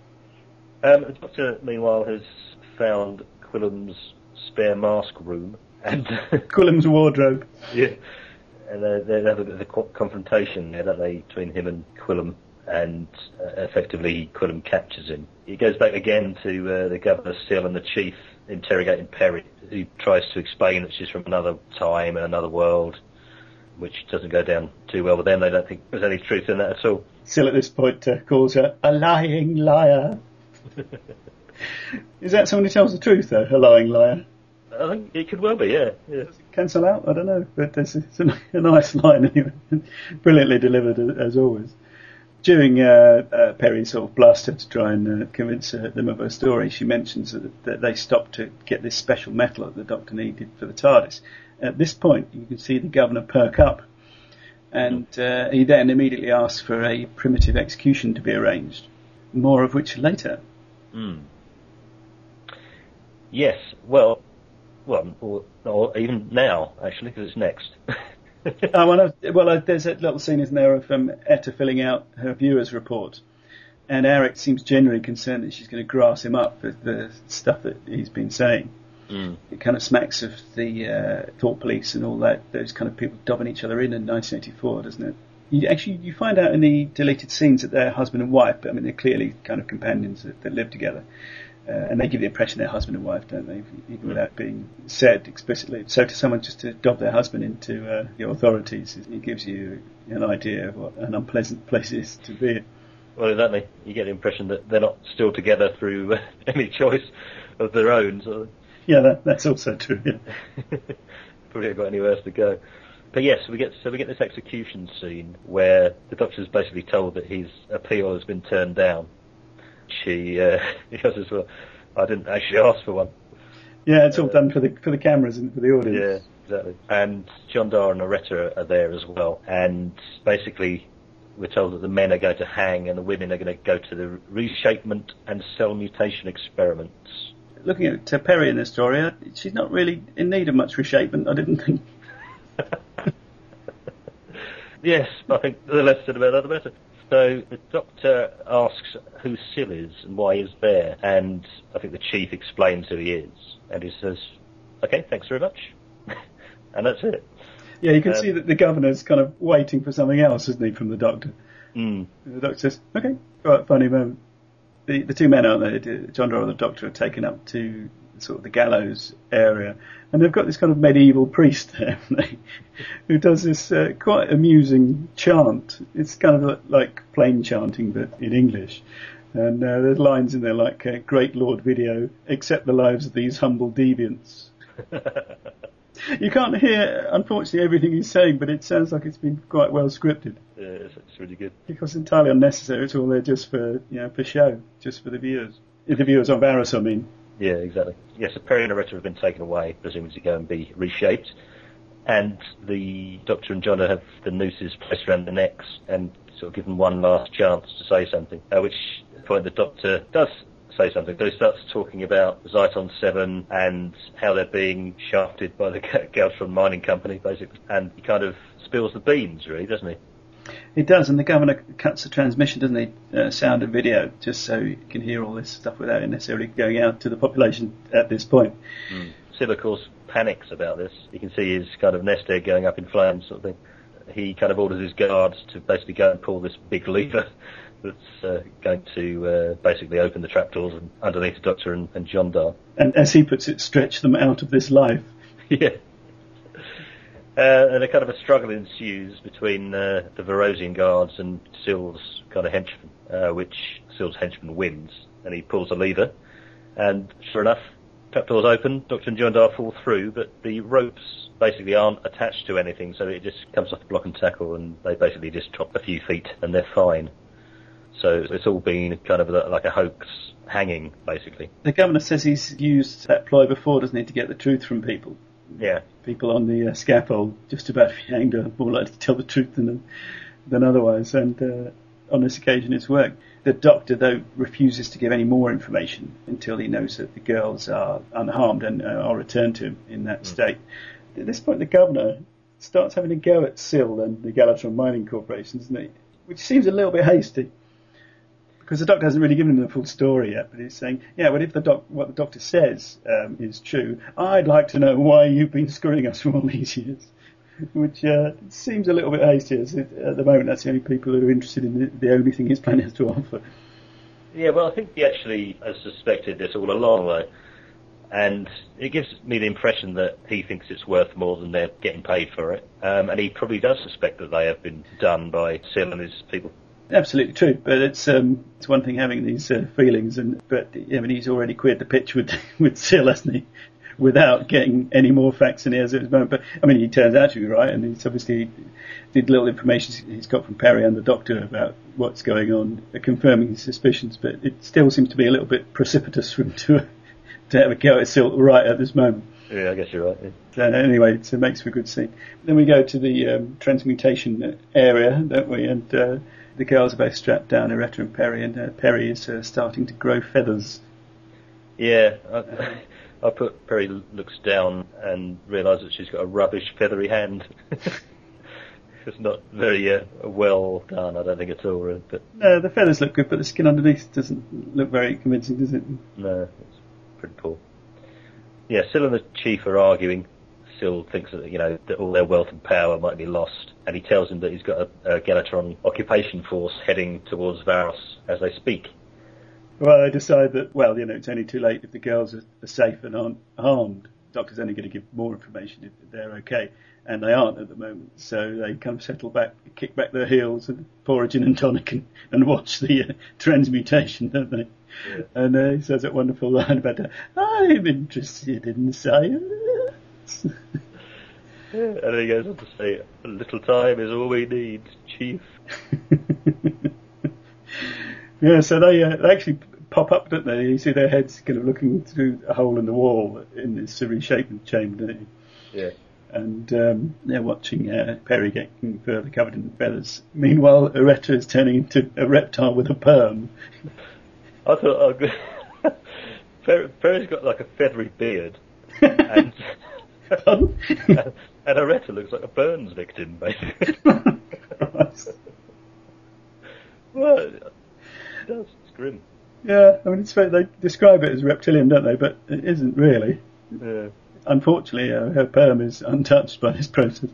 Speaker 2: Um, the doctor, meanwhile, has found Quillam's spare mask room and
Speaker 1: Quillam's wardrobe.
Speaker 2: Yeah, and uh, they have a bit of a confrontation there, don't they, between him and Quillam, and uh, effectively Quillam captures him. He goes back again to uh, the governor, Seal, and the chief interrogating Perry, who tries to explain that she's from another time and another world, which doesn't go down too well with them. They don't think there's any truth in that at all.
Speaker 1: Seal at this point uh, calls her a lying liar. Is that someone who tells the truth, though, a lying liar?
Speaker 2: I think it could well be, yeah. yeah.
Speaker 1: Does it cancel out? I don't know, but it's, it's a, a nice line anyway. Brilliantly delivered, as always. During uh, uh, Perry's sort of bluster to try and uh, convince uh, them of her story, she mentions that, that they stopped to get this special metal that the doctor needed for the TARDIS. At this point, you can see the governor perk up, and uh, he then immediately asks for a primitive execution to be arranged, more of which later.
Speaker 2: Mm. Yes, well, well, or, or even now, actually, because it's next.
Speaker 1: oh, well, well uh, there's a little scene, isn't there, of um, Etta filling out her viewer's report, and Eric seems genuinely concerned that she's going to grass him up with the stuff that he's been saying. Mm. It kind of smacks of the uh, thought police and all that, those kind of people dobbing each other in in nineteen eighty-four, doesn't it? You actually, you find out in the deleted scenes that they're husband and wife, but I mean, they're clearly kind of companions that, that live together. Uh, and they give the impression they're husband and wife, don't they? Even mm. without being said explicitly. So to someone just to dob their husband into uh, the authorities, it gives you an idea of what an unpleasant place is to be in.
Speaker 2: Well, exactly. You get the impression that they're not still together through uh, any choice of their own. So.
Speaker 1: Yeah, that, that's also true. Yeah.
Speaker 2: Probably haven't got anywhere else to go. But yes, we get so we get this execution scene where the Doctor's basically told that his appeal has been turned down. She uh, he goes as well, I didn't actually ask for one.
Speaker 1: Yeah, it's all
Speaker 2: uh,
Speaker 1: done for the for the cameras and for the audience.
Speaker 2: Yeah, exactly. And John Dar and Loretta are there as well. And basically, we're told that the men are going to hang and the women are going to go to the reshapement and cell mutation experiments.
Speaker 1: Looking at uh, Perry in this story, uh, she's not really in need of much reshapement, I didn't think.
Speaker 2: Yes, I think the less said about that, the better. So the Doctor asks who Sil is and why he's there, and I think the Chief explains who he is, and he says, "Okay, thanks very much," and that's it.
Speaker 1: Yeah, you can
Speaker 2: um,
Speaker 1: see that the Governor's kind of waiting for something else, isn't he, from the Doctor?
Speaker 2: Mm.
Speaker 1: The Doctor says, "Okay, right, funny moment." The the two men, aren't they? John Doe and the Doctor are taken up to sort of the gallows area, and they've got this kind of medieval priest there, haven't they, who does this uh, quite amusing chant. It's kind of like plain chanting, but in English. And uh, there's lines in there like, uh, "Great Lord Video, accept the lives of these humble deviants." You can't hear, unfortunately, everything he's saying, but it sounds like it's been quite well scripted.
Speaker 2: Yeah, it's, it's really good.
Speaker 1: Because it's entirely unnecessary. It's all there just for, you know, for show, just for the viewers. The viewers on Varys, I mean.
Speaker 2: Yeah, exactly. Yes, so Perry and Loretta have been taken away, presumably to go and be reshaped. And the Doctor and John have the nooses placed around their necks and sort of given one last chance to say something. At which point the Doctor does say something. So he starts talking about Zyton seven and how they're being shafted by the Galtron Mining Company, basically. And he kind of spills the beans, really, doesn't he?
Speaker 1: He does, and the Governor cuts the transmission, doesn't he, uh, sound and video, just so you can hear all this stuff without it necessarily going out to the population at this point.
Speaker 2: Mm. Sil, of course, panics about this. You can see his kind of nest egg going up in flames, sort of thing. He kind of orders his guards to basically go and pull this big lever that's uh, going to uh, basically open the trapdoors and underneath the Doctor and, and John Dar.
Speaker 1: And as he puts it, stretch them out of this life.
Speaker 2: Yeah. Uh, and a kind of a struggle ensues between uh, the Varosian guards and Sil's kind of henchman, uh, which Sil's henchman wins, and he pulls a lever, and sure enough, trapdoors open, Doctor and John Dar fall through, but the ropes basically aren't attached to anything, so it just comes off the block and tackle, and they basically just drop a few feet, and they're fine. So it's all been kind of like a hoax hanging, basically.
Speaker 1: The Governor says he's used that ploy before, doesn't he, to get the truth from people.
Speaker 2: Yeah.
Speaker 1: People on the uh, scaffold just about to be hanged are more likely to tell the truth than than otherwise, and uh, on this occasion it's worked. The Doctor, though, refuses to give any more information until he knows that the girls are unharmed and uh, are returned to him in that mm. state. At this point, the Governor starts having a go at Sil and the Gallatron Mining Corporation, doesn't he? Which seems a little bit hasty. Because the Doctor hasn't really given him the full story yet, but he's saying, yeah, well, if the doc- what the Doctor says um, is true, I'd like to know why you've been screwing us for all these years. Which uh, seems a little bit hasty. As it, at the moment, that's the only people who are interested in the, the only thing his planet has to offer.
Speaker 2: Yeah, well, I think he actually has suspected this all along, though. And it gives me the impression that he thinks it's worth more than they're getting paid for it. Um, and he probably does suspect that they have been done by Sil and his people.
Speaker 1: Absolutely true, but it's um, it's one thing having these uh, feelings, and but I mean he's already queered the pitch with with Sil, hasn't he? Without getting any more facts than he has at this moment. But I mean, he turns out to be right, and he's obviously did little information he's got from Perry and the Doctor about what's going on, uh, confirming his suspicions. But it still seems to be a little bit precipitous for him to to have a go at Sil right at this moment.
Speaker 2: Yeah, I guess you're right. Yeah.
Speaker 1: So anyway, it makes for a good scene. Then we go to the um, transmutation area, don't we? And uh, the girls are both strapped down, Loretta and Perry, and uh, Perry is uh, starting to grow feathers.
Speaker 2: Yeah, I, I put Perry looks down and realises that she's got a rubbish feathery hand. It's not very uh, well done, I don't think at all. Really, but
Speaker 1: no, the feathers look good, but the skin underneath doesn't look very convincing, does it?
Speaker 2: No, it's pretty poor. Yeah, Sil and the Chief are arguing. Sil thinks that, you know, that all their wealth and power might be lost, and he tells him that he's got a, a Gallatron occupation force heading towards Varos as they speak.
Speaker 1: Well, they decide that, well, you know, it's only too late if the girls are, are safe and aren't harmed. The Doctor's only going to give more information if they're okay, and they aren't at the moment. So they kind of settle back, kick back their heels, and pour a gin and tonic and, and watch the uh, transmutation, don't they? Yeah. And uh, he says that wonderful line about, uh, I'm interested in science.
Speaker 2: And then he goes on to say, "A little time is all we need, Chief."
Speaker 1: Yeah, so they, uh, they actually pop up, don't they? You see their heads kind of looking through a hole in the wall in this reshapen chamber, don't you?
Speaker 2: Yeah.
Speaker 1: And um, they're watching uh, Perry getting further covered in feathers. Meanwhile, Aretta is turning into a reptile with a perm.
Speaker 2: I thought, oh, good. Per- Perry's got like a feathery beard. and, and, and Aretta looks like a Burns victim, basically. Well, it does. It's grim.
Speaker 1: Yeah, I mean, it's fair, they describe it as reptilian, don't they? But it isn't really.
Speaker 2: Yeah.
Speaker 1: Unfortunately, uh, her perm is untouched by this process.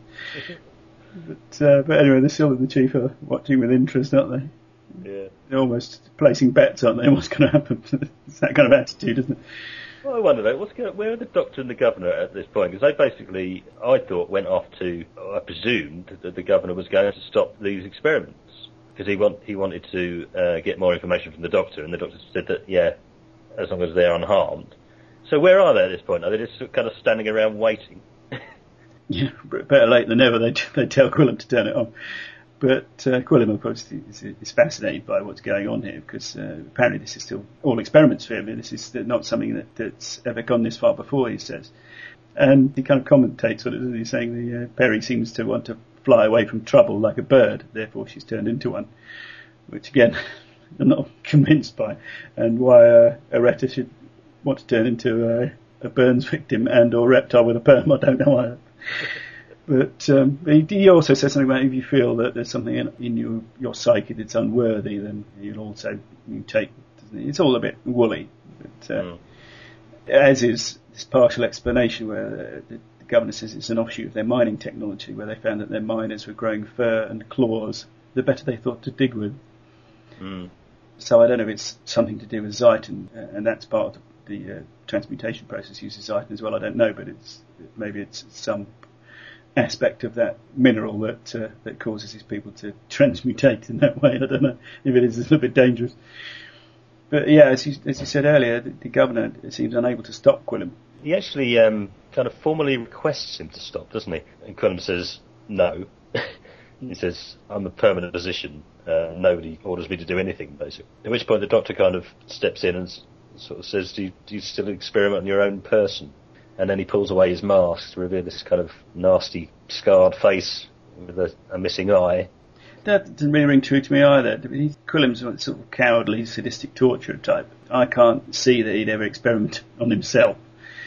Speaker 1: but, uh, but anyway, the Seal and the Chief are watching with interest, aren't they?
Speaker 2: Yeah.
Speaker 1: They're almost placing bets, aren't they? What's going to happen? It's that kind of attitude, isn't it?
Speaker 2: Well, I wonder though, what's going, where are the Doctor and the Governor at this point? Because they basically, I thought, went off to, I presumed that the Governor was going to stop these experiments. Because he, want, he wanted to uh, get more information from the Doctor, and the Doctor said that, yeah, as long as they're unharmed. So where are they at this point? Are they just kind of standing around waiting?
Speaker 1: Yeah, better late than never. They they tell Quillen to turn it on. But uh, Quillen, of course, is, is fascinated by what's going on here because uh, apparently this is still all experiments for him. This is not something that, that's ever gone this far before, he says. And he kind of commentates on it, doesn't he, saying the uh, Perry seems to want to fly away from trouble like a bird, therefore she's turned into one. Which, again, I'm not convinced by. And why uh, Aretta should want to turn into a, a Burns victim and or reptile with a perm, I don't know either. But um, he, he also says something about if you feel that there's something in, in your, your psyche that's unworthy, then you'll also mutate. It's all a bit woolly. But, uh, mm. As is this partial explanation where the, the, the Governor says it's an offshoot of their mining technology, where they found that their miners were growing fur and claws the better they thought to dig with.
Speaker 2: Mm.
Speaker 1: So I don't know if it's something to do with Zyton, uh, and that's part of the, the uh, transmutation process uses Zyton as well. I don't know, but it's maybe it's some aspect of that mineral that uh, that causes these people to transmutate in that way. I don't know if it is a little bit dangerous. But yeah, as you, as you said earlier, the, the Governor seems unable to stop Quillen.
Speaker 2: He actually um, kind of formally requests him to stop, doesn't he? And Quillen says no. He says, "I'm a permanent position. Uh, nobody orders me to do anything," basically. At which point the Doctor kind of steps in and s- sort of says, do you, do you still experiment on your own person? And then he pulls away his mask to reveal this kind of nasty, scarred face with a, a missing eye.
Speaker 1: That doesn't really ring true to me either. Quillen's a sort of cowardly, sadistic torturer type. I can't see that he'd ever experiment on himself.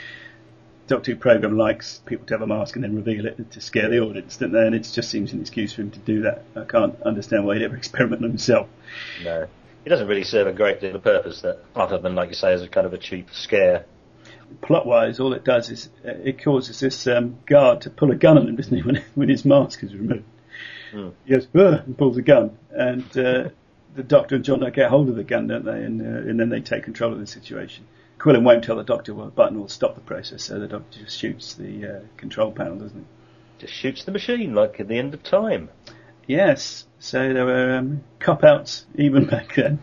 Speaker 1: Doctor Who programme likes people to have a mask and then reveal it to scare the audience, don't they? And it just seems an excuse for him to do that. I can't understand why he'd ever experiment on himself.
Speaker 2: No. It doesn't really serve a great deal of purpose, that, other than, like you say, as a kind of a cheap scare.
Speaker 1: Plot-wise, all it does is uh, it causes this um, guard to pull a gun on him, doesn't he, when, when his mask is removed. Mm. He goes, "Ugh," and pulls a gun. And uh, the Doctor and John get hold of the gun, don't they? And, uh, and then they take control of the situation. Quillen won't tell the Doctor what button will stop the process, so the Doctor just shoots the uh, control panel, doesn't he?
Speaker 2: Just shoots the machine, like at the end of time.
Speaker 1: Yes, so there were um, cop-outs even back then.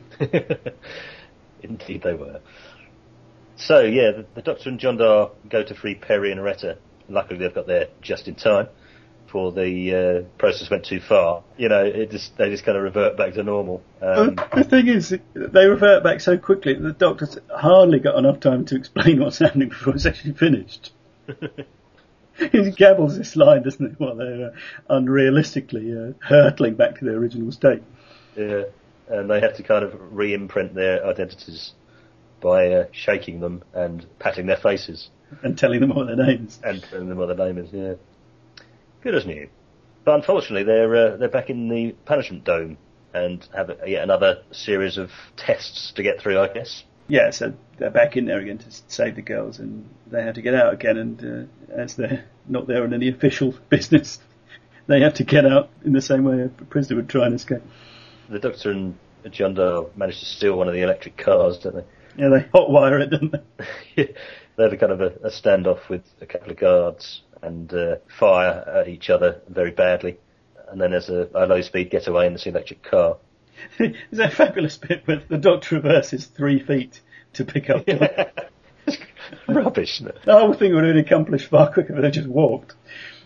Speaker 2: Indeed they were. So, yeah, the, the Doctor and John Dar go to free Perry and Aretta. Luckily they've got there just in time before the uh, process went too far. You know, it just they just kind of revert back to normal. Um,
Speaker 1: well, the thing is, they revert back so quickly that the Doctor's hardly got enough time to explain what's happening before it's actually finished. He gabbles this line, doesn't he, while they're uh, unrealistically uh, hurtling back to their original state.
Speaker 2: Yeah, and they have to kind of re-imprint their identities by uh, shaking them and patting their faces.
Speaker 1: And telling them what their name is.
Speaker 2: And telling them what their name is, yeah. Good as new. But unfortunately, they're uh, they're back in the punishment dome and have a, yet another series of tests to get through, I guess.
Speaker 1: Yeah, so they're back in there again to save the girls, and they have to get out again, and uh, as they're not there on any official business, they have to get out in the same way a prisoner would try and escape.
Speaker 2: The Doctor and John Doe manage to steal one of the electric cars, don't they?
Speaker 1: Yeah, they hotwire it, don't they?
Speaker 2: They have a kind of a, a standoff with a couple of guards and uh, fire at each other very badly. And then there's a, a low-speed getaway in this electric car.
Speaker 1: There's that fabulous bit where the Doctor reverses three feet to pick up
Speaker 2: yeah. Rubbish, isn't it?
Speaker 1: The whole thing would have been accomplished far quicker if they just walked.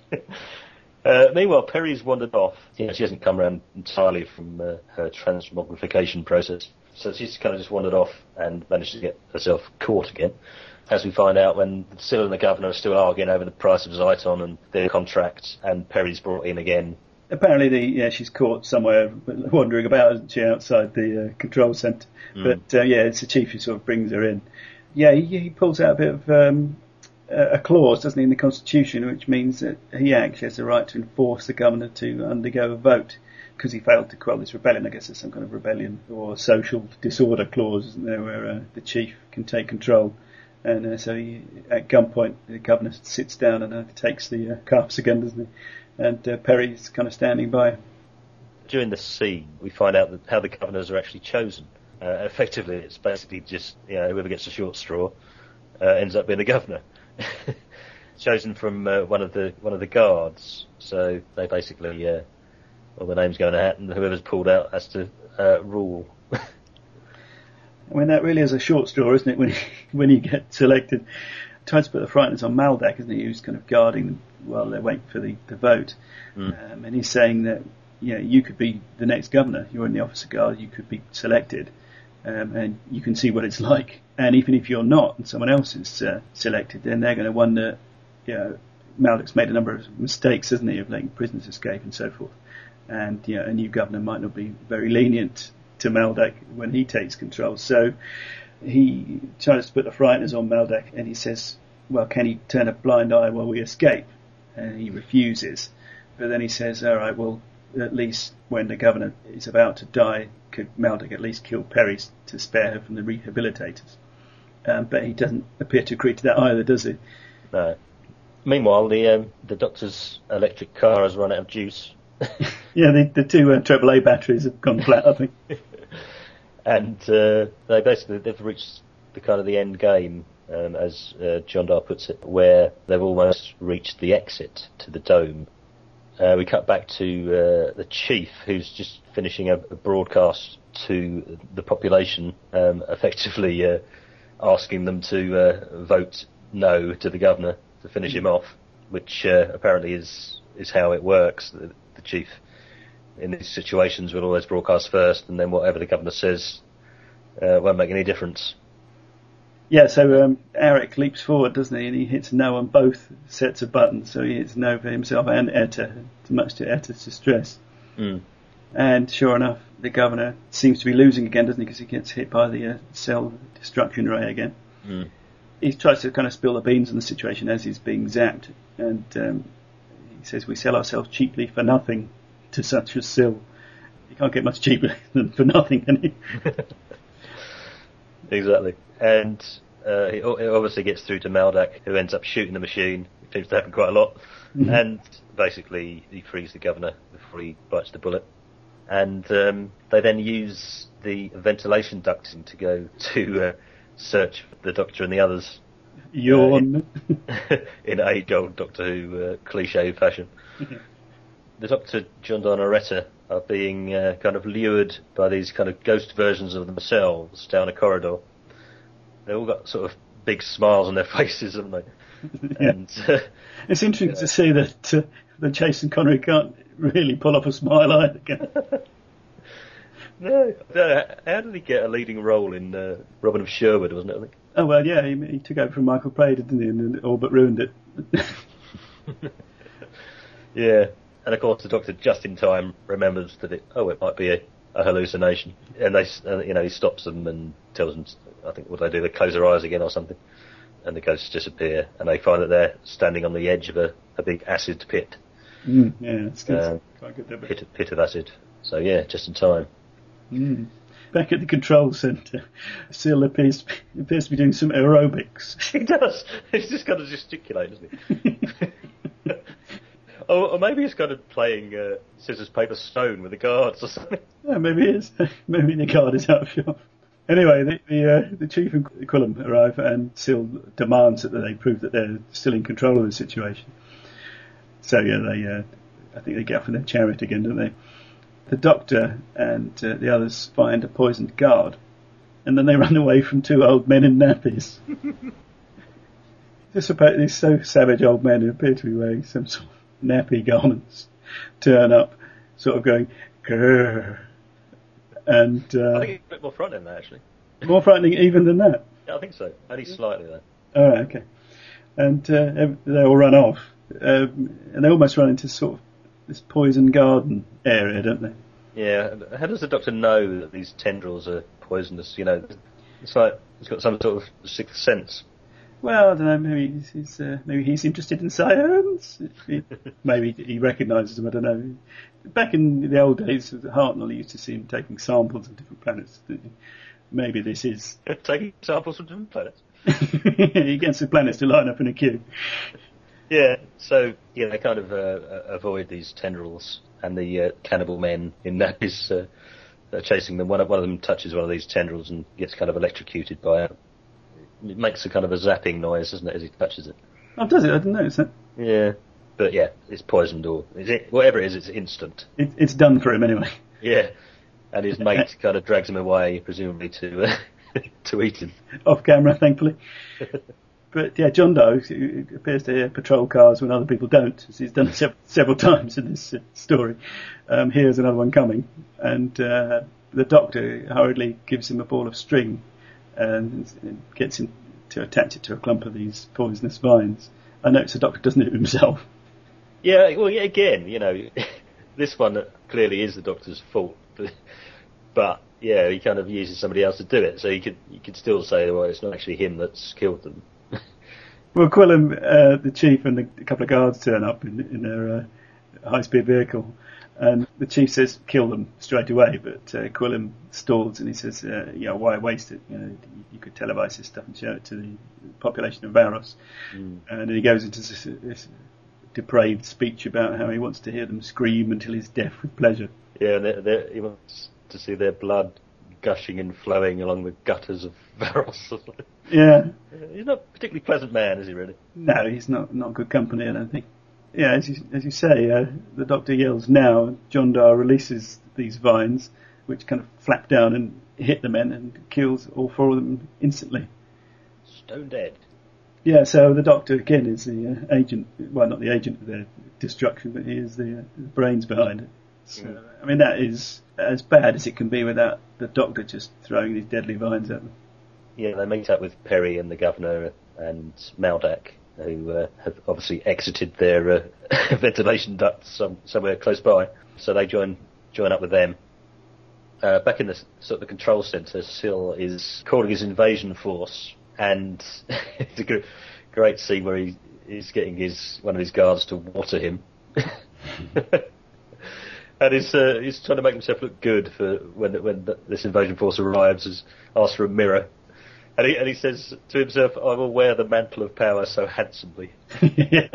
Speaker 2: uh, meanwhile, Perry's wandered off. You know, she hasn't come around entirely from uh, her transmogrification process. So she's kind of just wandered off and managed to get herself caught again. As we find out when Syl and the governor are still arguing over the price of Zyton and their contract, and Perry's brought in again.
Speaker 1: Apparently, the, yeah, she's caught somewhere wandering about, isn't she, outside the uh, control centre. Mm. But, uh, yeah, it's the chief who sort of brings her in. Yeah, he, he pulls out a bit of um, a clause, doesn't he, in the Constitution, which means that he actually has the right to enforce the governor to undergo a vote, because he failed to quell this rebellion. I guess there's some kind of rebellion or social disorder clause, isn't there, where uh, the chief can take control. And uh, so he, at gunpoint, the governor sits down and uh, takes the uh, cuffs again, doesn't he? And uh, Perry's kind of standing by.
Speaker 2: During the scene, we find out that how the governors are actually chosen. Uh, effectively, it's basically just, you know, whoever gets the short straw uh, ends up being the governor. Chosen from uh, one of the one of the guards. So they basically, uh, all the names go in a hat, and whoever's pulled out has to uh, rule.
Speaker 1: I mean, that really is a short straw, isn't it, when when you get selected. Tries to put the frighteners on Maldak, isn't he, who's kind of guarding them while they're waiting for the, the vote. Mm. Um, and he's saying that, you know, you could be the next governor. You're in the officer guard, you could be selected, um, and you can see what it's like. And even if you're not, and someone else is uh, selected, then they're going to wonder, you know, Maldak's made a number of mistakes, hasn't he, of letting prisoners escape and so forth. And, you know, a new governor might not be very lenient to Maldak when he takes control. So he tries to put the frighteners on Maldak, and he says, well, can he turn a blind eye while we escape? And he refuses. But then he says, all right, well, at least when the governor is about to die, could Maldak at least kill Perry to spare her from the rehabilitators? Um, but he doesn't appear to agree to that either, does he?
Speaker 2: No. Meanwhile, the um, the doctor's electric car has run out of juice.
Speaker 1: Yeah, the, the two uh, triple A batteries have gone flat, I think.
Speaker 2: And uh, they basically they've reached the kind of the end game, um, as uh, John Dar puts it, where they've almost reached the exit to the dome. Uh, we cut back to uh, the chief, who's just finishing a, a broadcast to the population, um, effectively uh, asking them to uh, vote no to the governor to finish him off, which uh, apparently is is how it works. The, the chief in these situations will always broadcast first, and then whatever the governor says uh, won't make any difference.
Speaker 1: Yeah, so um, Eric leaps forward, doesn't he, and he hits no on both sets of buttons. So he hits no for himself and Etta, much to Etta's distress.
Speaker 2: Mm.
Speaker 1: And sure enough, the governor seems to be losing again, doesn't he, because he gets hit by the uh, cell destruction ray again.
Speaker 2: Mm.
Speaker 1: He tries to kind of spill the beans on the situation as he's being zapped, and um, he says, we sell ourselves cheaply for nothing to such as Syl. You can't get much cheaper than for nothing, can you?
Speaker 2: Exactly. And uh, it, it obviously gets through to Maldak, who ends up shooting the machine. It seems to happen quite a lot. Mm-hmm. And basically he frees the governor before he bites the bullet. And um, they then use the ventilation ducting to go to uh, search for the Doctor and the others.
Speaker 1: Yawn.
Speaker 2: Uh, in, in age-old Doctor Who uh, cliche fashion. The Doctor, John Dar and Aretta, are being uh, kind of lured by these kind of ghost versions of themselves down a corridor. They've all got sort of big smiles on their faces, haven't they?
Speaker 1: Yeah.
Speaker 2: And, uh,
Speaker 1: it's interesting to see that uh, that Jason Connery can't really pull off a smile either.
Speaker 2: no, no, how did he get a leading role in uh, Robin of Sherwood, wasn't it, I think?
Speaker 1: Oh, well, yeah, he, he took over from Michael Praed, didn't he, and all but ruined it.
Speaker 2: Yeah. And of course, the Doctor just in time remembers that it, oh, it might be a, a hallucination, and they, uh, you know, he stops them and tells them, I think, what they do, they close their eyes again or something, and the ghosts disappear, and they find that they're standing on the edge of a, a big acid pit.
Speaker 1: Mm, yeah, it's good.
Speaker 2: Uh,
Speaker 1: Quite good there, but...
Speaker 2: pit, pit of acid. So yeah, just in time.
Speaker 1: Mm. Back at the control centre, Syl appears, appears to be doing some aerobics.
Speaker 2: He does. He's just kind of gesticulate, doesn't he? Or, or maybe he's kind of playing uh, scissors, paper, stone with the guards or something.
Speaker 1: Yeah, maybe he is. Maybe the guard is out of shop. Anyway, the the, uh, the chief and Quillam arrive, and Syl demands that they prove that they're still in control of the situation. So yeah, they uh, I think they get off in their chariot again, don't they? The Doctor and uh, the others find a poisoned guard, and then they run away from two old men in nappies. Just about these so savage old men who appear to be wearing some sort of nappy garments turn up, sort of going, grrr. And, uh,
Speaker 2: I think it's a bit more frightening than that, actually.
Speaker 1: More frightening even than that?
Speaker 2: Yeah, I think so. Only slightly, though.
Speaker 1: Oh, okay. And uh, they all run off. Um, and they almost run into sort of this poison garden area, don't they?
Speaker 2: Yeah. How does the Doctor know that these tendrils are poisonous? You know, it's like he's got some sort of sixth sense.
Speaker 1: Well, I don't know. Maybe he's, he's uh, maybe he's interested in science. He, maybe he recognises them. I don't know. Back in the old days, Hartnell used to see him taking samples of different planets. Maybe this is
Speaker 2: taking samples from different planets.
Speaker 1: He gets the planets to line up in a queue.
Speaker 2: Yeah. So yeah, they kind of uh, avoid these tendrils, and the uh, cannibal men in nappies uh, are chasing them. One of one of them touches one of these tendrils and gets kind of electrocuted by it. It makes a kind of a zapping noise, doesn't it, as he touches it?
Speaker 1: Oh, does it? I didn't notice that.
Speaker 2: Yeah, but yeah, it's poisoned or is it whatever it is, it's instant.
Speaker 1: It, it's done for him anyway.
Speaker 2: Yeah, and his mate kind of drags him away, presumably to uh, to eat him.
Speaker 1: Off camera, thankfully. But yeah, John Doe appears to patrol cars when other people don't, as he's done sev- several times in this uh, story. Um, here's another one coming, and uh, the Doctor hurriedly gives him a ball of string and gets him to attach it to a clump of these poisonous vines. I notice the Doctor doesn't do it himself.
Speaker 2: Yeah, well, yeah, again, you know, this one clearly is the Doctor's fault, but, but yeah, he kind of uses somebody else to do it, so you could you could still say, well, it's not actually him that's killed them.
Speaker 1: Well, Quillen, uh, the chief, and the, a couple of guards turn up in, in their uh, high-speed vehicle, and the chief says, kill them straight away, but uh, Quillen stalls and he says, uh, yeah, why waste it? You know, you could televise this stuff and show it to the population of Varos. Mm. And then he goes into this, this depraved speech about how he wants to hear them scream until he's deaf with pleasure.
Speaker 2: Yeah, and they're, they're, he wants to see their blood gushing and flowing along the gutters of Varos.
Speaker 1: Yeah.
Speaker 2: He's not a particularly pleasant man, is he, really?
Speaker 1: No, he's not not good company, I don't think. Yeah, as you, as you say, uh, the Doctor yells now, John Doe releases these vines, which kind of flap down and hit the men and kills all four of them instantly.
Speaker 2: Stone dead.
Speaker 1: Yeah, so the Doctor, again, is the uh, agent, well, not the agent of their destruction, but he is the, uh, the brains behind it. So, mm. I mean, that is as bad as it can be without the Doctor just throwing these deadly vines at them.
Speaker 2: Yeah, they meet up with Perry and the Governor and Maldak, who uh, have obviously exited their uh, ventilation ducts some, somewhere close by. So they join join up with them. Uh, back in the sort of the control centre, Sil is calling his invasion force, and it's a g- great scene where he, he's getting his one of his guards to water him. And he's, uh, he's trying to make himself look good for when when this invasion force arrives. He's asked for a mirror. And he, and he says to himself, I will wear the mantle of power so handsomely.
Speaker 1: Yeah,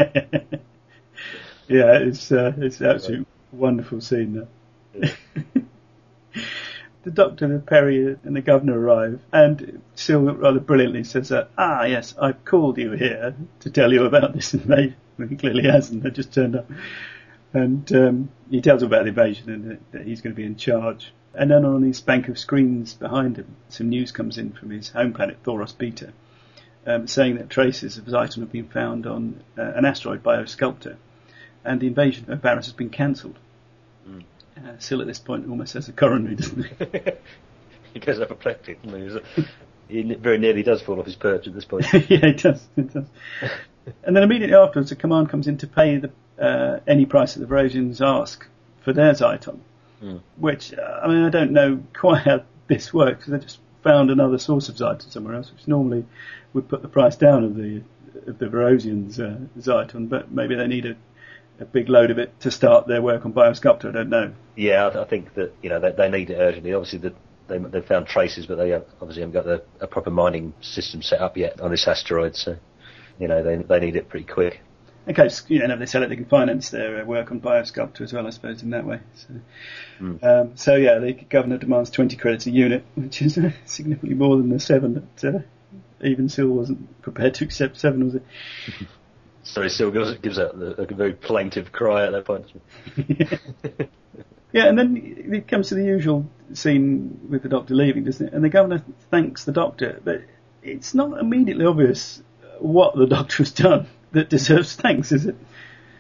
Speaker 1: it's uh, it's an absolute wonderful scene. That. Yeah. The Doctor, the Perry and the Governor arrive, and Sil rather brilliantly says, uh, ah, yes, I've called you here to tell you about this invasion. Well, he clearly hasn't, they just turned up. And um, he tells them about the invasion and that, that he's going to be in charge. And then on this bank of screens behind him, some news comes in from his home planet, Thoros Beta, um, saying that traces of Zyton have been found on uh, an asteroid Biosculptor, and the invasion of Varos has been cancelled. Mm. Uh, Sil at this point almost has a coronary, doesn't he?
Speaker 2: He goes apoplectic. He very nearly does fall off his perch at this point.
Speaker 1: Yeah, it does. It does. And then immediately afterwards, a command comes in to pay the, uh, any price that the Varosians ask for their Zyton. Mm. Which, uh, I mean, I don't know quite how this works, because they just found another source of Zyton somewhere else, which normally would put the price down of the of the Varosians' uh, Zyton, but maybe they need a, a big load of it to start their work on Biosculptor, I don't know.
Speaker 2: Yeah, I, I think that, you know, they, they need it urgently. Obviously, the, they, they've found traces, but they obviously haven't got the, a proper mining system set up yet on this asteroid, so, you know, they they need it pretty quick.
Speaker 1: Okay, so, you know, if they sell it, they can finance their uh, work on Biosculptor as well, I suppose, in that way. So, mm. um, so yeah, the Governor demands twenty credits a unit, which is uh, significantly more than the seven that uh, even Sil wasn't prepared to accept seven, was it?
Speaker 2: Sorry, Sil gives, gives out the, a very plaintive cry at that point.
Speaker 1: Yeah. Yeah, and then it comes to the usual scene with the Doctor leaving, doesn't it? And the Governor thanks the Doctor, but it's not immediately obvious what the Doctor has done that deserves thanks, is it?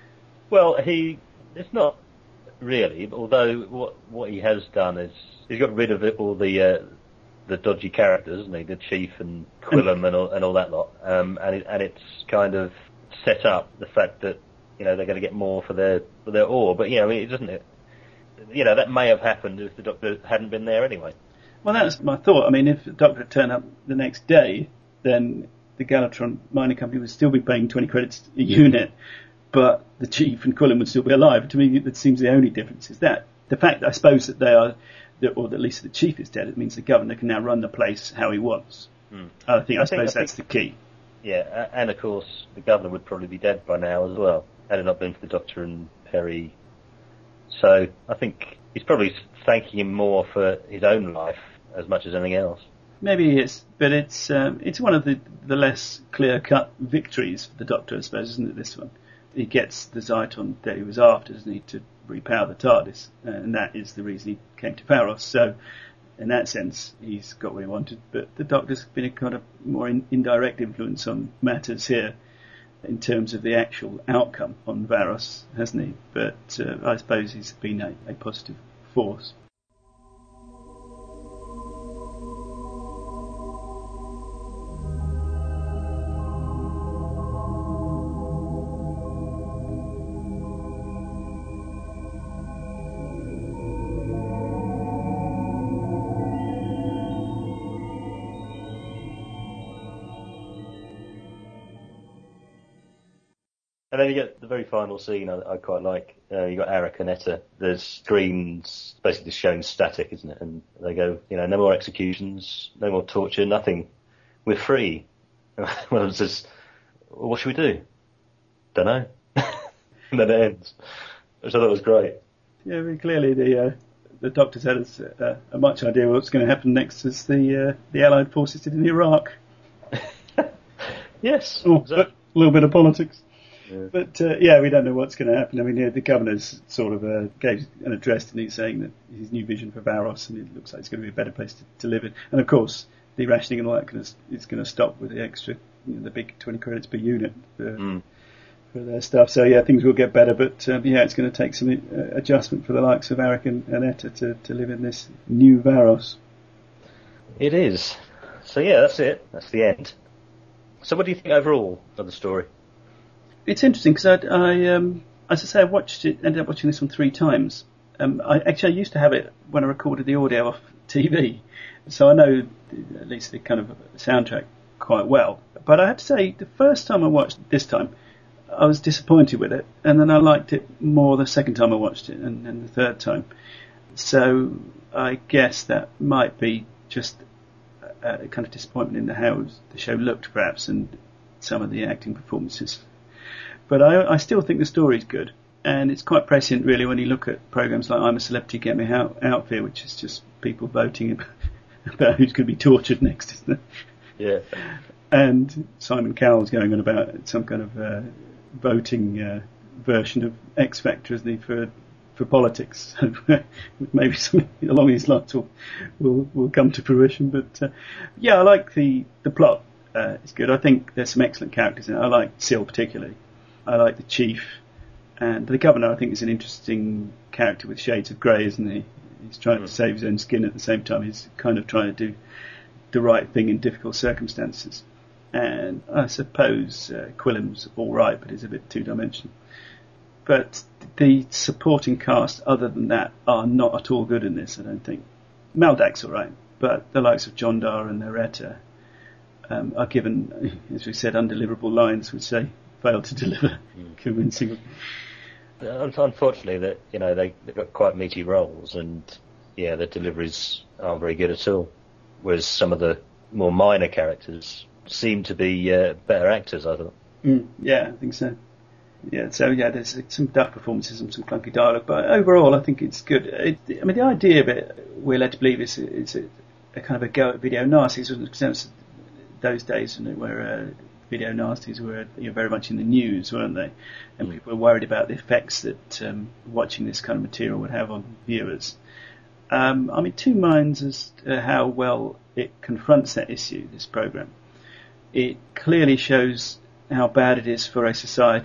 Speaker 2: Well, he it's not really. Although what what he has done is he's got rid of it, all the uh, the dodgy characters, isn't he? The Chief and Quillam and all, and all that lot. Um, and it, and it's kind of set up the fact that you know they're going to get more for their for their ore. But you know, it doesn't. It, you know, that may have happened if the Doctor hadn't been there anyway.
Speaker 1: Well, that's my thought. I mean, if the Doctor had turned up the next day, then the Galatron Mining Company would still be paying twenty credits a unit, but the Chief and Quillam would still be alive. To me, that seems the only difference is that. The fact, I suppose, that they are, that, or at least the Chief is dead, it means the Governor can now run the place how he wants. Hmm. I think, I, I suppose think, that's I think, the key.
Speaker 2: Yeah, and of course, the Governor would probably be dead by now as well, had it not been for the Doctor and Perry. So, I think he's probably thanking him more for his own life as much as anything else.
Speaker 1: Maybe he is, but it's um, it's one of the, the less clear-cut victories for the Doctor, I suppose, isn't it, this one? He gets the Zyton that he was after, doesn't he, to repower the TARDIS, and that is the reason he came to Pharos. So, in that sense, he's got what he wanted, but the Doctor's been a kind of more in, indirect influence on matters here in terms of the actual outcome on Varos, hasn't he? But uh, I suppose he's been a, a positive force.
Speaker 2: And then you get the very final scene I, I quite like. Uh, you got Arak and Etta. There's screens basically showing static, isn't it? And they go, you know, no more executions, no more torture, nothing. We're free. One of them says, well, what should we do? Don't know. And then it ends. Which I thought was great.
Speaker 1: Yeah, very clearly the uh, the Doctor's had a, uh, a much idea what's going to happen next as the uh, the Allied forces did in Iraq.
Speaker 2: Yes.
Speaker 1: Oh,
Speaker 2: exactly.
Speaker 1: A little bit of politics.
Speaker 2: Yeah.
Speaker 1: But, uh, yeah, we don't know what's going to happen. I mean, yeah, the Governor's sort of uh, gave an address and he's saying that his new vision for Varos, and it looks like it's going to be a better place to, to live in. And, of course, the rationing and all that gonna, is going to stop with the extra, you know, the big twenty credits per unit for, mm. for their stuff. So, yeah, things will get better. But, uh, yeah, it's going to take some uh, adjustment for the likes of Arak and, and Etta to, to live in this new Varos.
Speaker 2: It is. So, yeah, that's it. That's the end. So what do you think overall of the story?
Speaker 1: It's interesting because I, I um, as I say, I watched it. Ended up watching this one three times. Um, I actually I used to have it when I recorded the audio off T V, so I know the, at least the kind of soundtrack quite well. But I have to say, the first time I watched it this time, I was disappointed with it, and then I liked it more the second time I watched it, and, and the third time. So I guess that might be just a, a kind of disappointment in the how the show looked, perhaps, and some of the acting performances. But I, I still think the story's good, and it's quite prescient, really, when you look at programs like I'm a Celebrity, Get Me Out, out Here, which is just people voting about, about who's going to be tortured next, isn't it?
Speaker 2: Yeah. And
Speaker 1: Simon Cowell's going on about some kind of uh, voting uh, version of X Factor, isn't he, for for politics. So maybe something along these lines will will, will come to fruition. But uh, yeah, I like the the plot. Uh, it's good. I think there's some excellent characters in it. I like Syl particularly. I like the Chief, and the Governor I think is an interesting character with shades of grey, isn't he? He's trying mm. to save his own skin at the same time. He's kind of trying to do the right thing in difficult circumstances. And I suppose uh, Quillam's all right, but he's a bit two-dimensional. But the supporting cast, other than that, are not at all good in this, I don't think. Maldak's all right, but the likes of Jondar and Naretta um, are given, as we said, undeliverable lines, which they fail to deliver mm. convincingly.
Speaker 2: Unfortunately, that you know they, they've got quite meaty roles, and yeah, the deliveries aren't very good at all. Whereas some of the more minor characters seem to be uh, better actors, I thought.
Speaker 1: Mm, yeah, I think so. Yeah, so yeah, there's some daft performances and some clunky dialogue, but overall, I think it's good. It, I mean, the idea of it, we're led to believe, is it's a, a kind of a go at video nasties. Because those days, you know, where uh, video nasties were you know, very much in the news, weren't they? And mm. people were worried about the effects that um, watching this kind of material would have on viewers. Um, I'm in two minds as to how well it confronts that issue, this programme. It clearly shows how bad it is for a society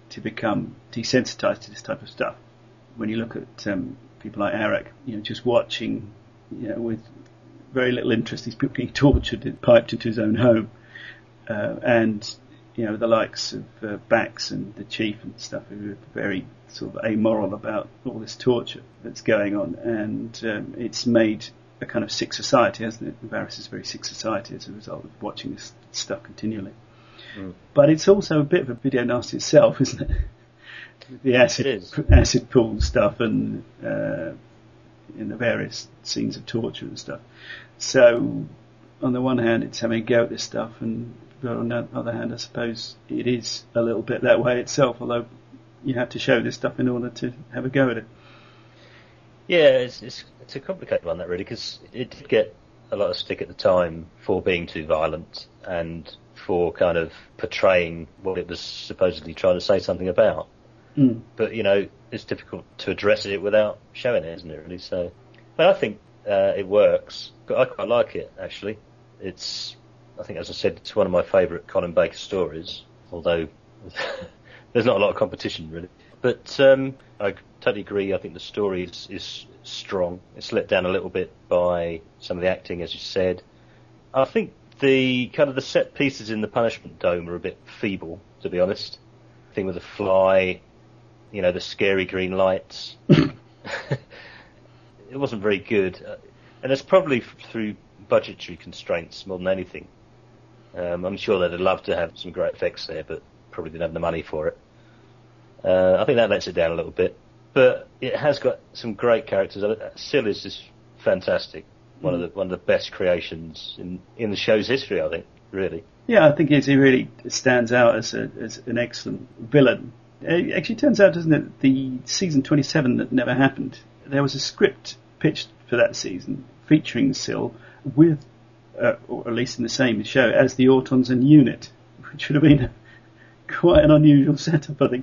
Speaker 1: to become desensitized to this type of stuff. When you look at um, people like Arak, you know, just watching, you know, with very little interest, these people being tortured and piped into his own home, uh, and you know, the likes of uh, Bax and the Chief and stuff, who are very sort of amoral about all this torture that's going on, and um, it's made a kind of sick society, hasn't it? Varys is a very sick society as a result of watching this stuff continually. Mm. But it's also a bit of a video nasty itself, isn't it? The acid acid pool stuff and uh, in the various scenes of torture and stuff. So, on the one hand, it's having a go at this stuff, and on the other hand, I suppose it is a little bit that way itself, although you have to show this stuff in order to have a go at it.
Speaker 2: Yeah, it's it's, it's a complicated one, that really, because it did get a lot of stick at the time for being too violent and for kind of portraying what it was supposedly trying to say something about.
Speaker 1: Mm.
Speaker 2: But, you know, it's difficult to address it without showing it, isn't it, really? So, but I think uh, it works. I quite like it, actually. It's, I think, as I said, it's one of my favourite Colin Baker stories, although there's not a lot of competition, really. But um, I totally agree. I think the story is, is strong. It's let down a little bit by some of the acting, as you said. I think the kind of the set pieces in the punishment dome are a bit feeble, to be honest. The thing with the fly, you know, the scary green lights. It wasn't very good. Uh, and it's probably f- through budgetary constraints more than anything. Um, I'm sure they'd have loved to have some great effects there, but probably didn't have the money for it. Uh, I think that lets it down a little bit. But it has got some great characters. Syl is just fantastic. One mm. of the one of the best creations in, in the show's history, I think, really.
Speaker 1: Yeah, I think he really stands out as a, as an excellent villain. It actually turns out, doesn't it, the season twenty-seven that never happened, there was a script pitched for that season featuring Syl with, uh, or at least in the same show, as the Autons and Unit, which would have been quite an unusual setup, I think.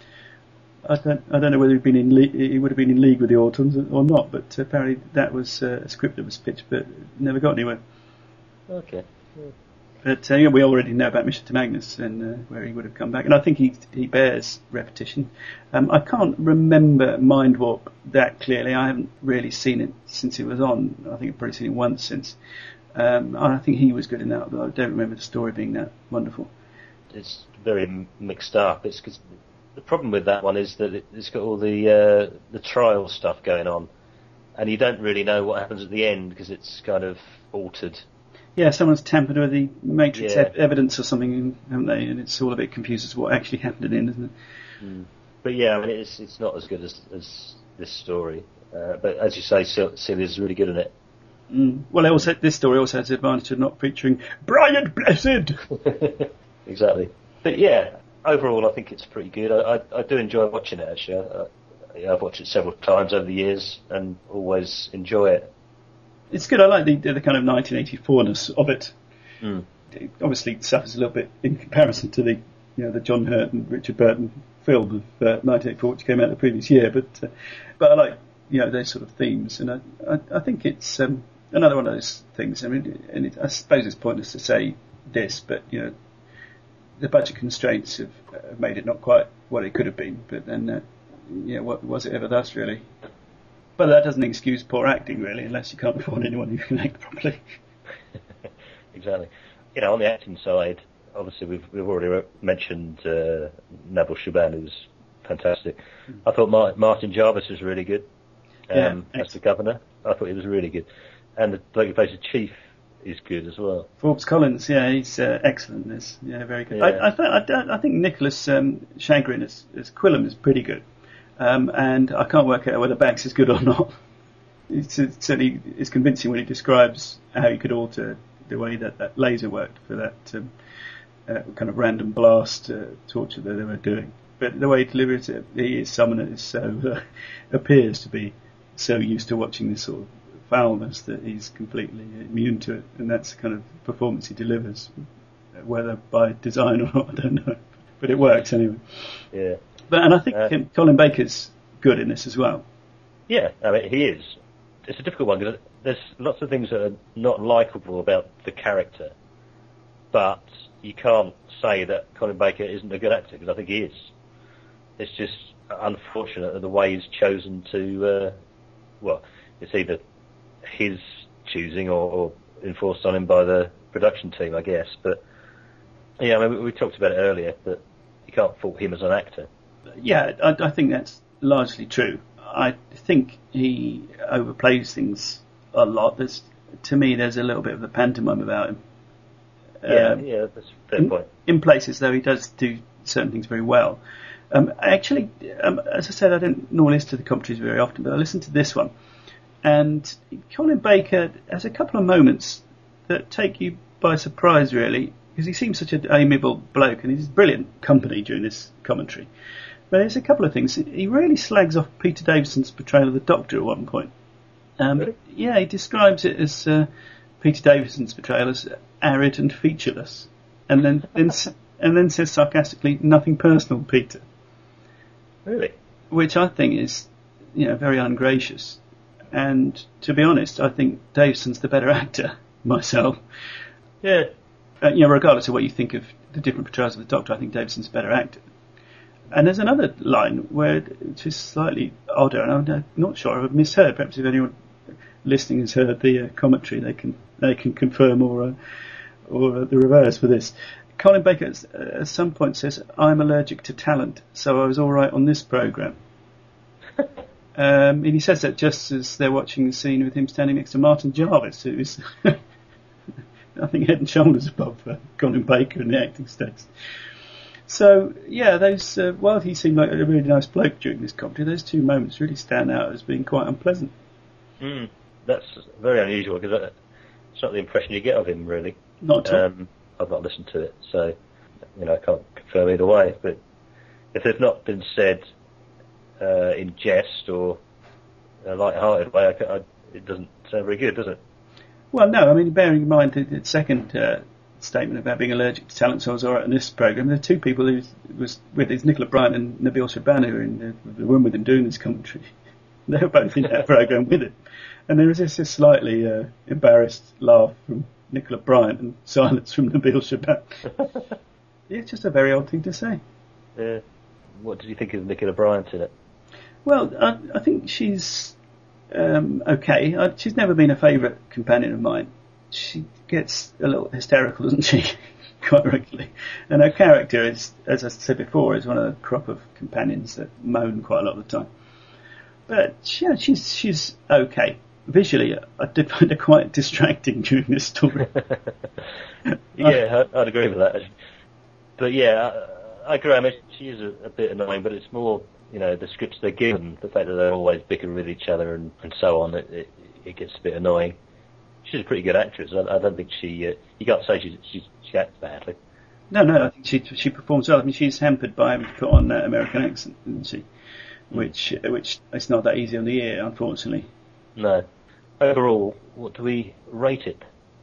Speaker 1: I don't, I don't know whether he'd been in le- he would have been in league with the Autons or not, but apparently that was uh, a script that was pitched, but never got anywhere.
Speaker 2: Okay. Yeah.
Speaker 1: But uh, yeah, we already know about Mission to Magnus and uh, where he would have come back, and I think he he bears repetition. Um, I can't remember Mind Warp that clearly. I haven't really seen it since it was on. I think I've probably seen it once since. Um, I think he was good in that, but I don't remember the story being that wonderful.
Speaker 2: It's very mixed up. It's cause the problem with that one is that it, it's got all the uh, the trial stuff going on, and you don't really know what happens at the end because it's kind of altered.
Speaker 1: Yeah, someone's tampered with the Matrix
Speaker 2: yeah.
Speaker 1: e- evidence or something, haven't they? And it's all a bit confused as to what actually happened at the end, isn't it?
Speaker 2: Mm. But yeah, I mean, it's it's not as good as as this story. Uh, but as you say, Syl is really good in it.
Speaker 1: Mm. Well, it also, this story also has the advantage of not featuring Brian Blessed.
Speaker 2: Exactly. But yeah, overall, I think it's pretty good. I I, I do enjoy watching it. Actually, I, I, I've watched it several times over the years and always enjoy it. It's
Speaker 1: good. I like the the kind of nineteen eighty-four-ness of it.
Speaker 2: Mm.
Speaker 1: It obviously suffers a little bit in comparison to the you know the John Hurt and Richard Burton film of uh, nineteen eighty-four, which came out the previous year. But uh, but I like you know those sort of themes, and I I, I think it's um, another one of those things. I mean, and it, I suppose it's pointless to say this, but you know the budget constraints have uh, made it not quite what it could have been. But then uh, yeah, what was it ever thus really? But that doesn't excuse poor acting, really, unless you can't afford anyone who can act properly.
Speaker 2: Exactly. You know, on the acting side, obviously we've we've already mentioned uh, Nabil Shaban, who's fantastic. Mm. I thought Mar- Martin Jarvis was really good um, yeah, as the governor. I thought he was really good, and the bloke who plays the chief is good as well.
Speaker 1: Forbes Collins, yeah, he's uh, excellent in this. Yeah, very good.
Speaker 2: Yeah.
Speaker 1: I, I, th- I, I think Nicholas um, Shagrin as, as Quillam is pretty good. Um, and I can't work out whether Bax is good or not. It's, it's certainly it's convincing when he describes how he could alter the way that, that laser worked for that um, uh, kind of random blast uh, torture that they were doing. But the way he delivers it, he is someone that is so uh, appears to be so used to watching this sort of foulness that he's completely immune to it, and that's the kind of performance he delivers, whether by design or not, I don't know, but it works anyway.
Speaker 2: Yeah.
Speaker 1: But, and I think
Speaker 2: uh,
Speaker 1: Colin Baker's good in this as well.
Speaker 2: Yeah, I mean, he is. It's a difficult one because there's lots of things that are not likeable about the character, but you can't say that Colin Baker isn't a good actor, because I think he is. It's just unfortunate that the way he's chosen to, uh, well, it's either his choosing or, or enforced on him by the production team, I guess. But yeah, I mean, we, we talked about it earlier, that you can't fault him as an actor.
Speaker 1: Yeah, I, I think that's largely true. I think he overplays things a lot. There's, to me, there's a little bit of a pantomime about him.
Speaker 2: Yeah,
Speaker 1: um,
Speaker 2: yeah, that's a fair
Speaker 1: in,
Speaker 2: point.
Speaker 1: In places, though, he does do certain things very well. Um, actually, um, as I said, I don't normally listen to the commentaries very often, but I listened to this one. And Colin Baker has a couple of moments that take you by surprise, really, because he seems such an amiable bloke, and he's brilliant company during this commentary. But there's a couple of things. He really slags off Peter Davison's portrayal of the Doctor at one point. Um,
Speaker 2: Really?
Speaker 1: Yeah, he describes it as uh, Peter Davison's portrayal as arid and featureless, and then then and then says sarcastically, "Nothing personal, Peter,"
Speaker 2: Really?
Speaker 1: which I think is, you know, very ungracious. And to be honest, I think Davison's the better actor myself.
Speaker 2: Yeah.
Speaker 1: Uh, you know, regardless of what you think of the different portrayals of the Doctor, I think Davison's a better actor. And there's another line where it's just slightly odder, and I'm not sure I've misheard. Perhaps if anyone listening has heard the uh, commentary, they can they can confirm or uh, or uh, the reverse for this. Colin Baker at, at some point says, "I'm allergic to talent, so I was all right on this programme." um, and he says that just as they're watching the scene with him standing next to Martin Jarvis, who is, I think, head and shoulders above uh, Colin Baker in the acting stakes. So, yeah, those uh, while he seemed like a really nice bloke during this comedy, those two moments really stand out as being quite unpleasant.
Speaker 2: Mm, that's very unusual, because it's not the impression you get of him, really.
Speaker 1: Not at all.
Speaker 2: Um, I've not listened to it, so you know I can't confirm either way. But if they've not been said uh, in jest or a light-hearted way, I, I, it doesn't sound very good, does it?
Speaker 1: Well, no, I mean, bearing in mind the, the second uh, statement about being allergic to talent, so I was all right in this programme, there are two people who was with is Nicola Bryant and Nabil Shaban, who were in the, the room with him doing this commentary. They were both in that programme with him. And there was this, this slightly uh, embarrassed laugh from Nicola Bryant and silence from Nabil Shaban. It's just a very odd thing to say.
Speaker 2: Yeah. What did you think of Nicola Bryant in it?
Speaker 1: Well, I, I think she's um, okay. I, she's never been a favourite companion of mine. She gets a little hysterical, doesn't she? Quite regularly. And her character is, as I said before, is one of the crop of companions that moan quite a lot of the time. But yeah, she's she's okay. Visually, I did find her quite distracting during this story.
Speaker 2: Yeah, I'd agree with that. But yeah, I, I agree. I mean, she is a, a bit annoying, but it's more, you know, the scripts they're given, the fact that they're always bickering with each other and, and so on, it, it, it gets a bit annoying. She's a pretty good actress. I, I don't think she, uh, you can't say she's, she's, she acts badly.
Speaker 1: No, no, I think she she performs well. I mean, she's hampered by having to put on that American accent, isn't she? Which, which it's not that easy on the ear, unfortunately.
Speaker 2: No. Overall, what do we rate it?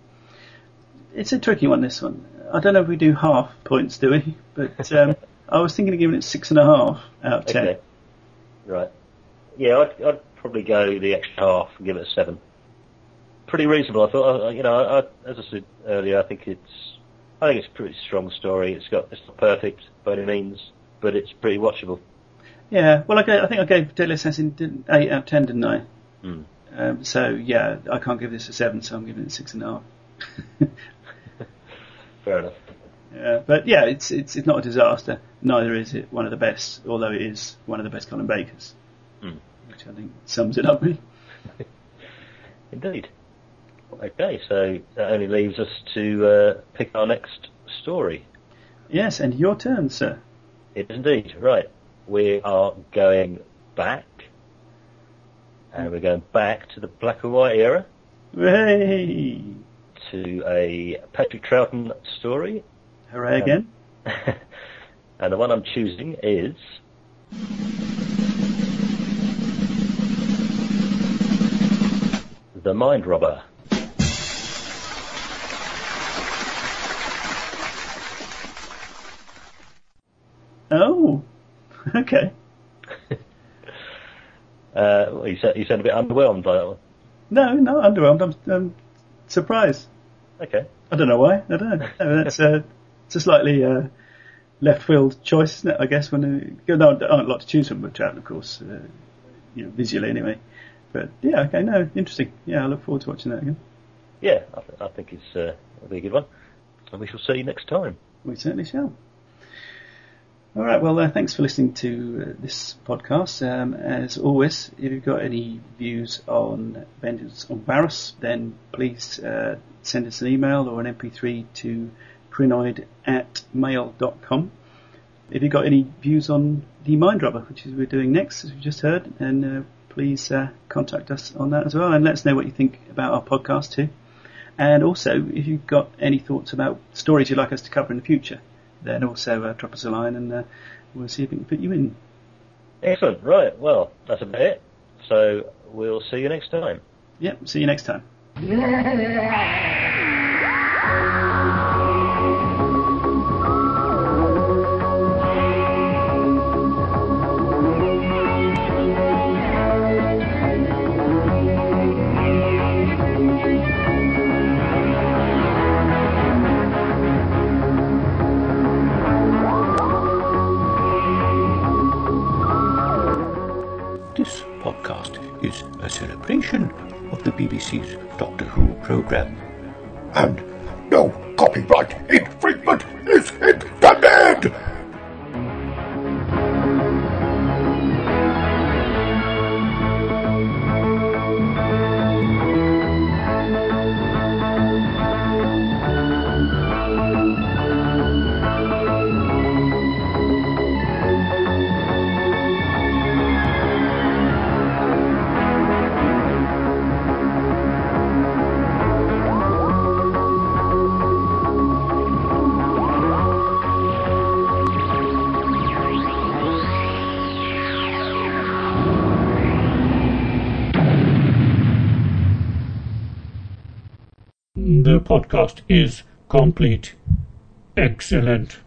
Speaker 1: It's a tricky one, this one. I don't know if we do half points, do we? But um, I was thinking of giving it six and a half out of ten.
Speaker 2: Okay. Right. Yeah, I'd, I'd probably go the extra half and give it a seven. Pretty reasonable, I thought. You know, I, as I said earlier, I think it's, I think it's a pretty strong story. It's got, it's not perfect by any means, but it's pretty watchable.
Speaker 1: Yeah, well, I, gave, I think I gave Deadly Assassin eight out of ten, didn't I?
Speaker 2: Mm.
Speaker 1: Um, so, yeah, I can't give this a seven, so I'm giving it six and a half.
Speaker 2: Fair enough.
Speaker 1: Yeah, but, yeah, it's, it's it's not a disaster. Neither is it one of the best, although it is one of the best Colin Bakers.
Speaker 2: Mm.
Speaker 1: Which I think sums it up, really.
Speaker 2: Indeed. Okay, so that only leaves us to uh, pick our next story.
Speaker 1: Yes, and your turn, sir.
Speaker 2: It is indeed. Right. We are going back, and we're going back to the black and white era.
Speaker 1: Hooray!
Speaker 2: To a Patrick Troughton story.
Speaker 1: Hooray again.
Speaker 2: Um, and the one I'm choosing is The Mind Robber.
Speaker 1: Oh, okay.
Speaker 2: uh, well, you, sound, you sound a bit underwhelmed by that one.
Speaker 1: No, no, underwhelmed. I'm, I'm surprised.
Speaker 2: Okay.
Speaker 1: I don't know why. I don't know. No, that's uh, it's a slightly uh, left field choice, isn't it? I guess when uh, no, there aren't a lot to choose from with Troughton, of course, uh, you know, visually anyway. But yeah, okay, no, interesting. Yeah, I look forward to watching that again.
Speaker 2: Yeah, I, th- I think it's uh, it'll be a good one, and we shall see you next time.
Speaker 1: We certainly shall. All right, well, uh, thanks for listening to uh, this podcast. Um, as always, if you've got any views on Vengeance on Varys, then please uh, send us an email or an M P three to crinoid at mail dot com. If you've got any views on the Mind Robber, which is we're doing next, as we just heard, then uh, please uh, contact us on that as well, and let us know what you think about our podcast too. And also, if you've got any thoughts about stories you'd like us to cover in the future, then also uh, drop us a line and uh, we'll see if we can fit you in.
Speaker 2: Excellent. Right. Well, that's about it. So we'll see you next time.
Speaker 1: Yep. See you next time.
Speaker 6: This podcast is a celebration of the B B C's Doctor Who programme.
Speaker 7: And no copyright infringement is intended!
Speaker 6: The podcast is complete. Excellent.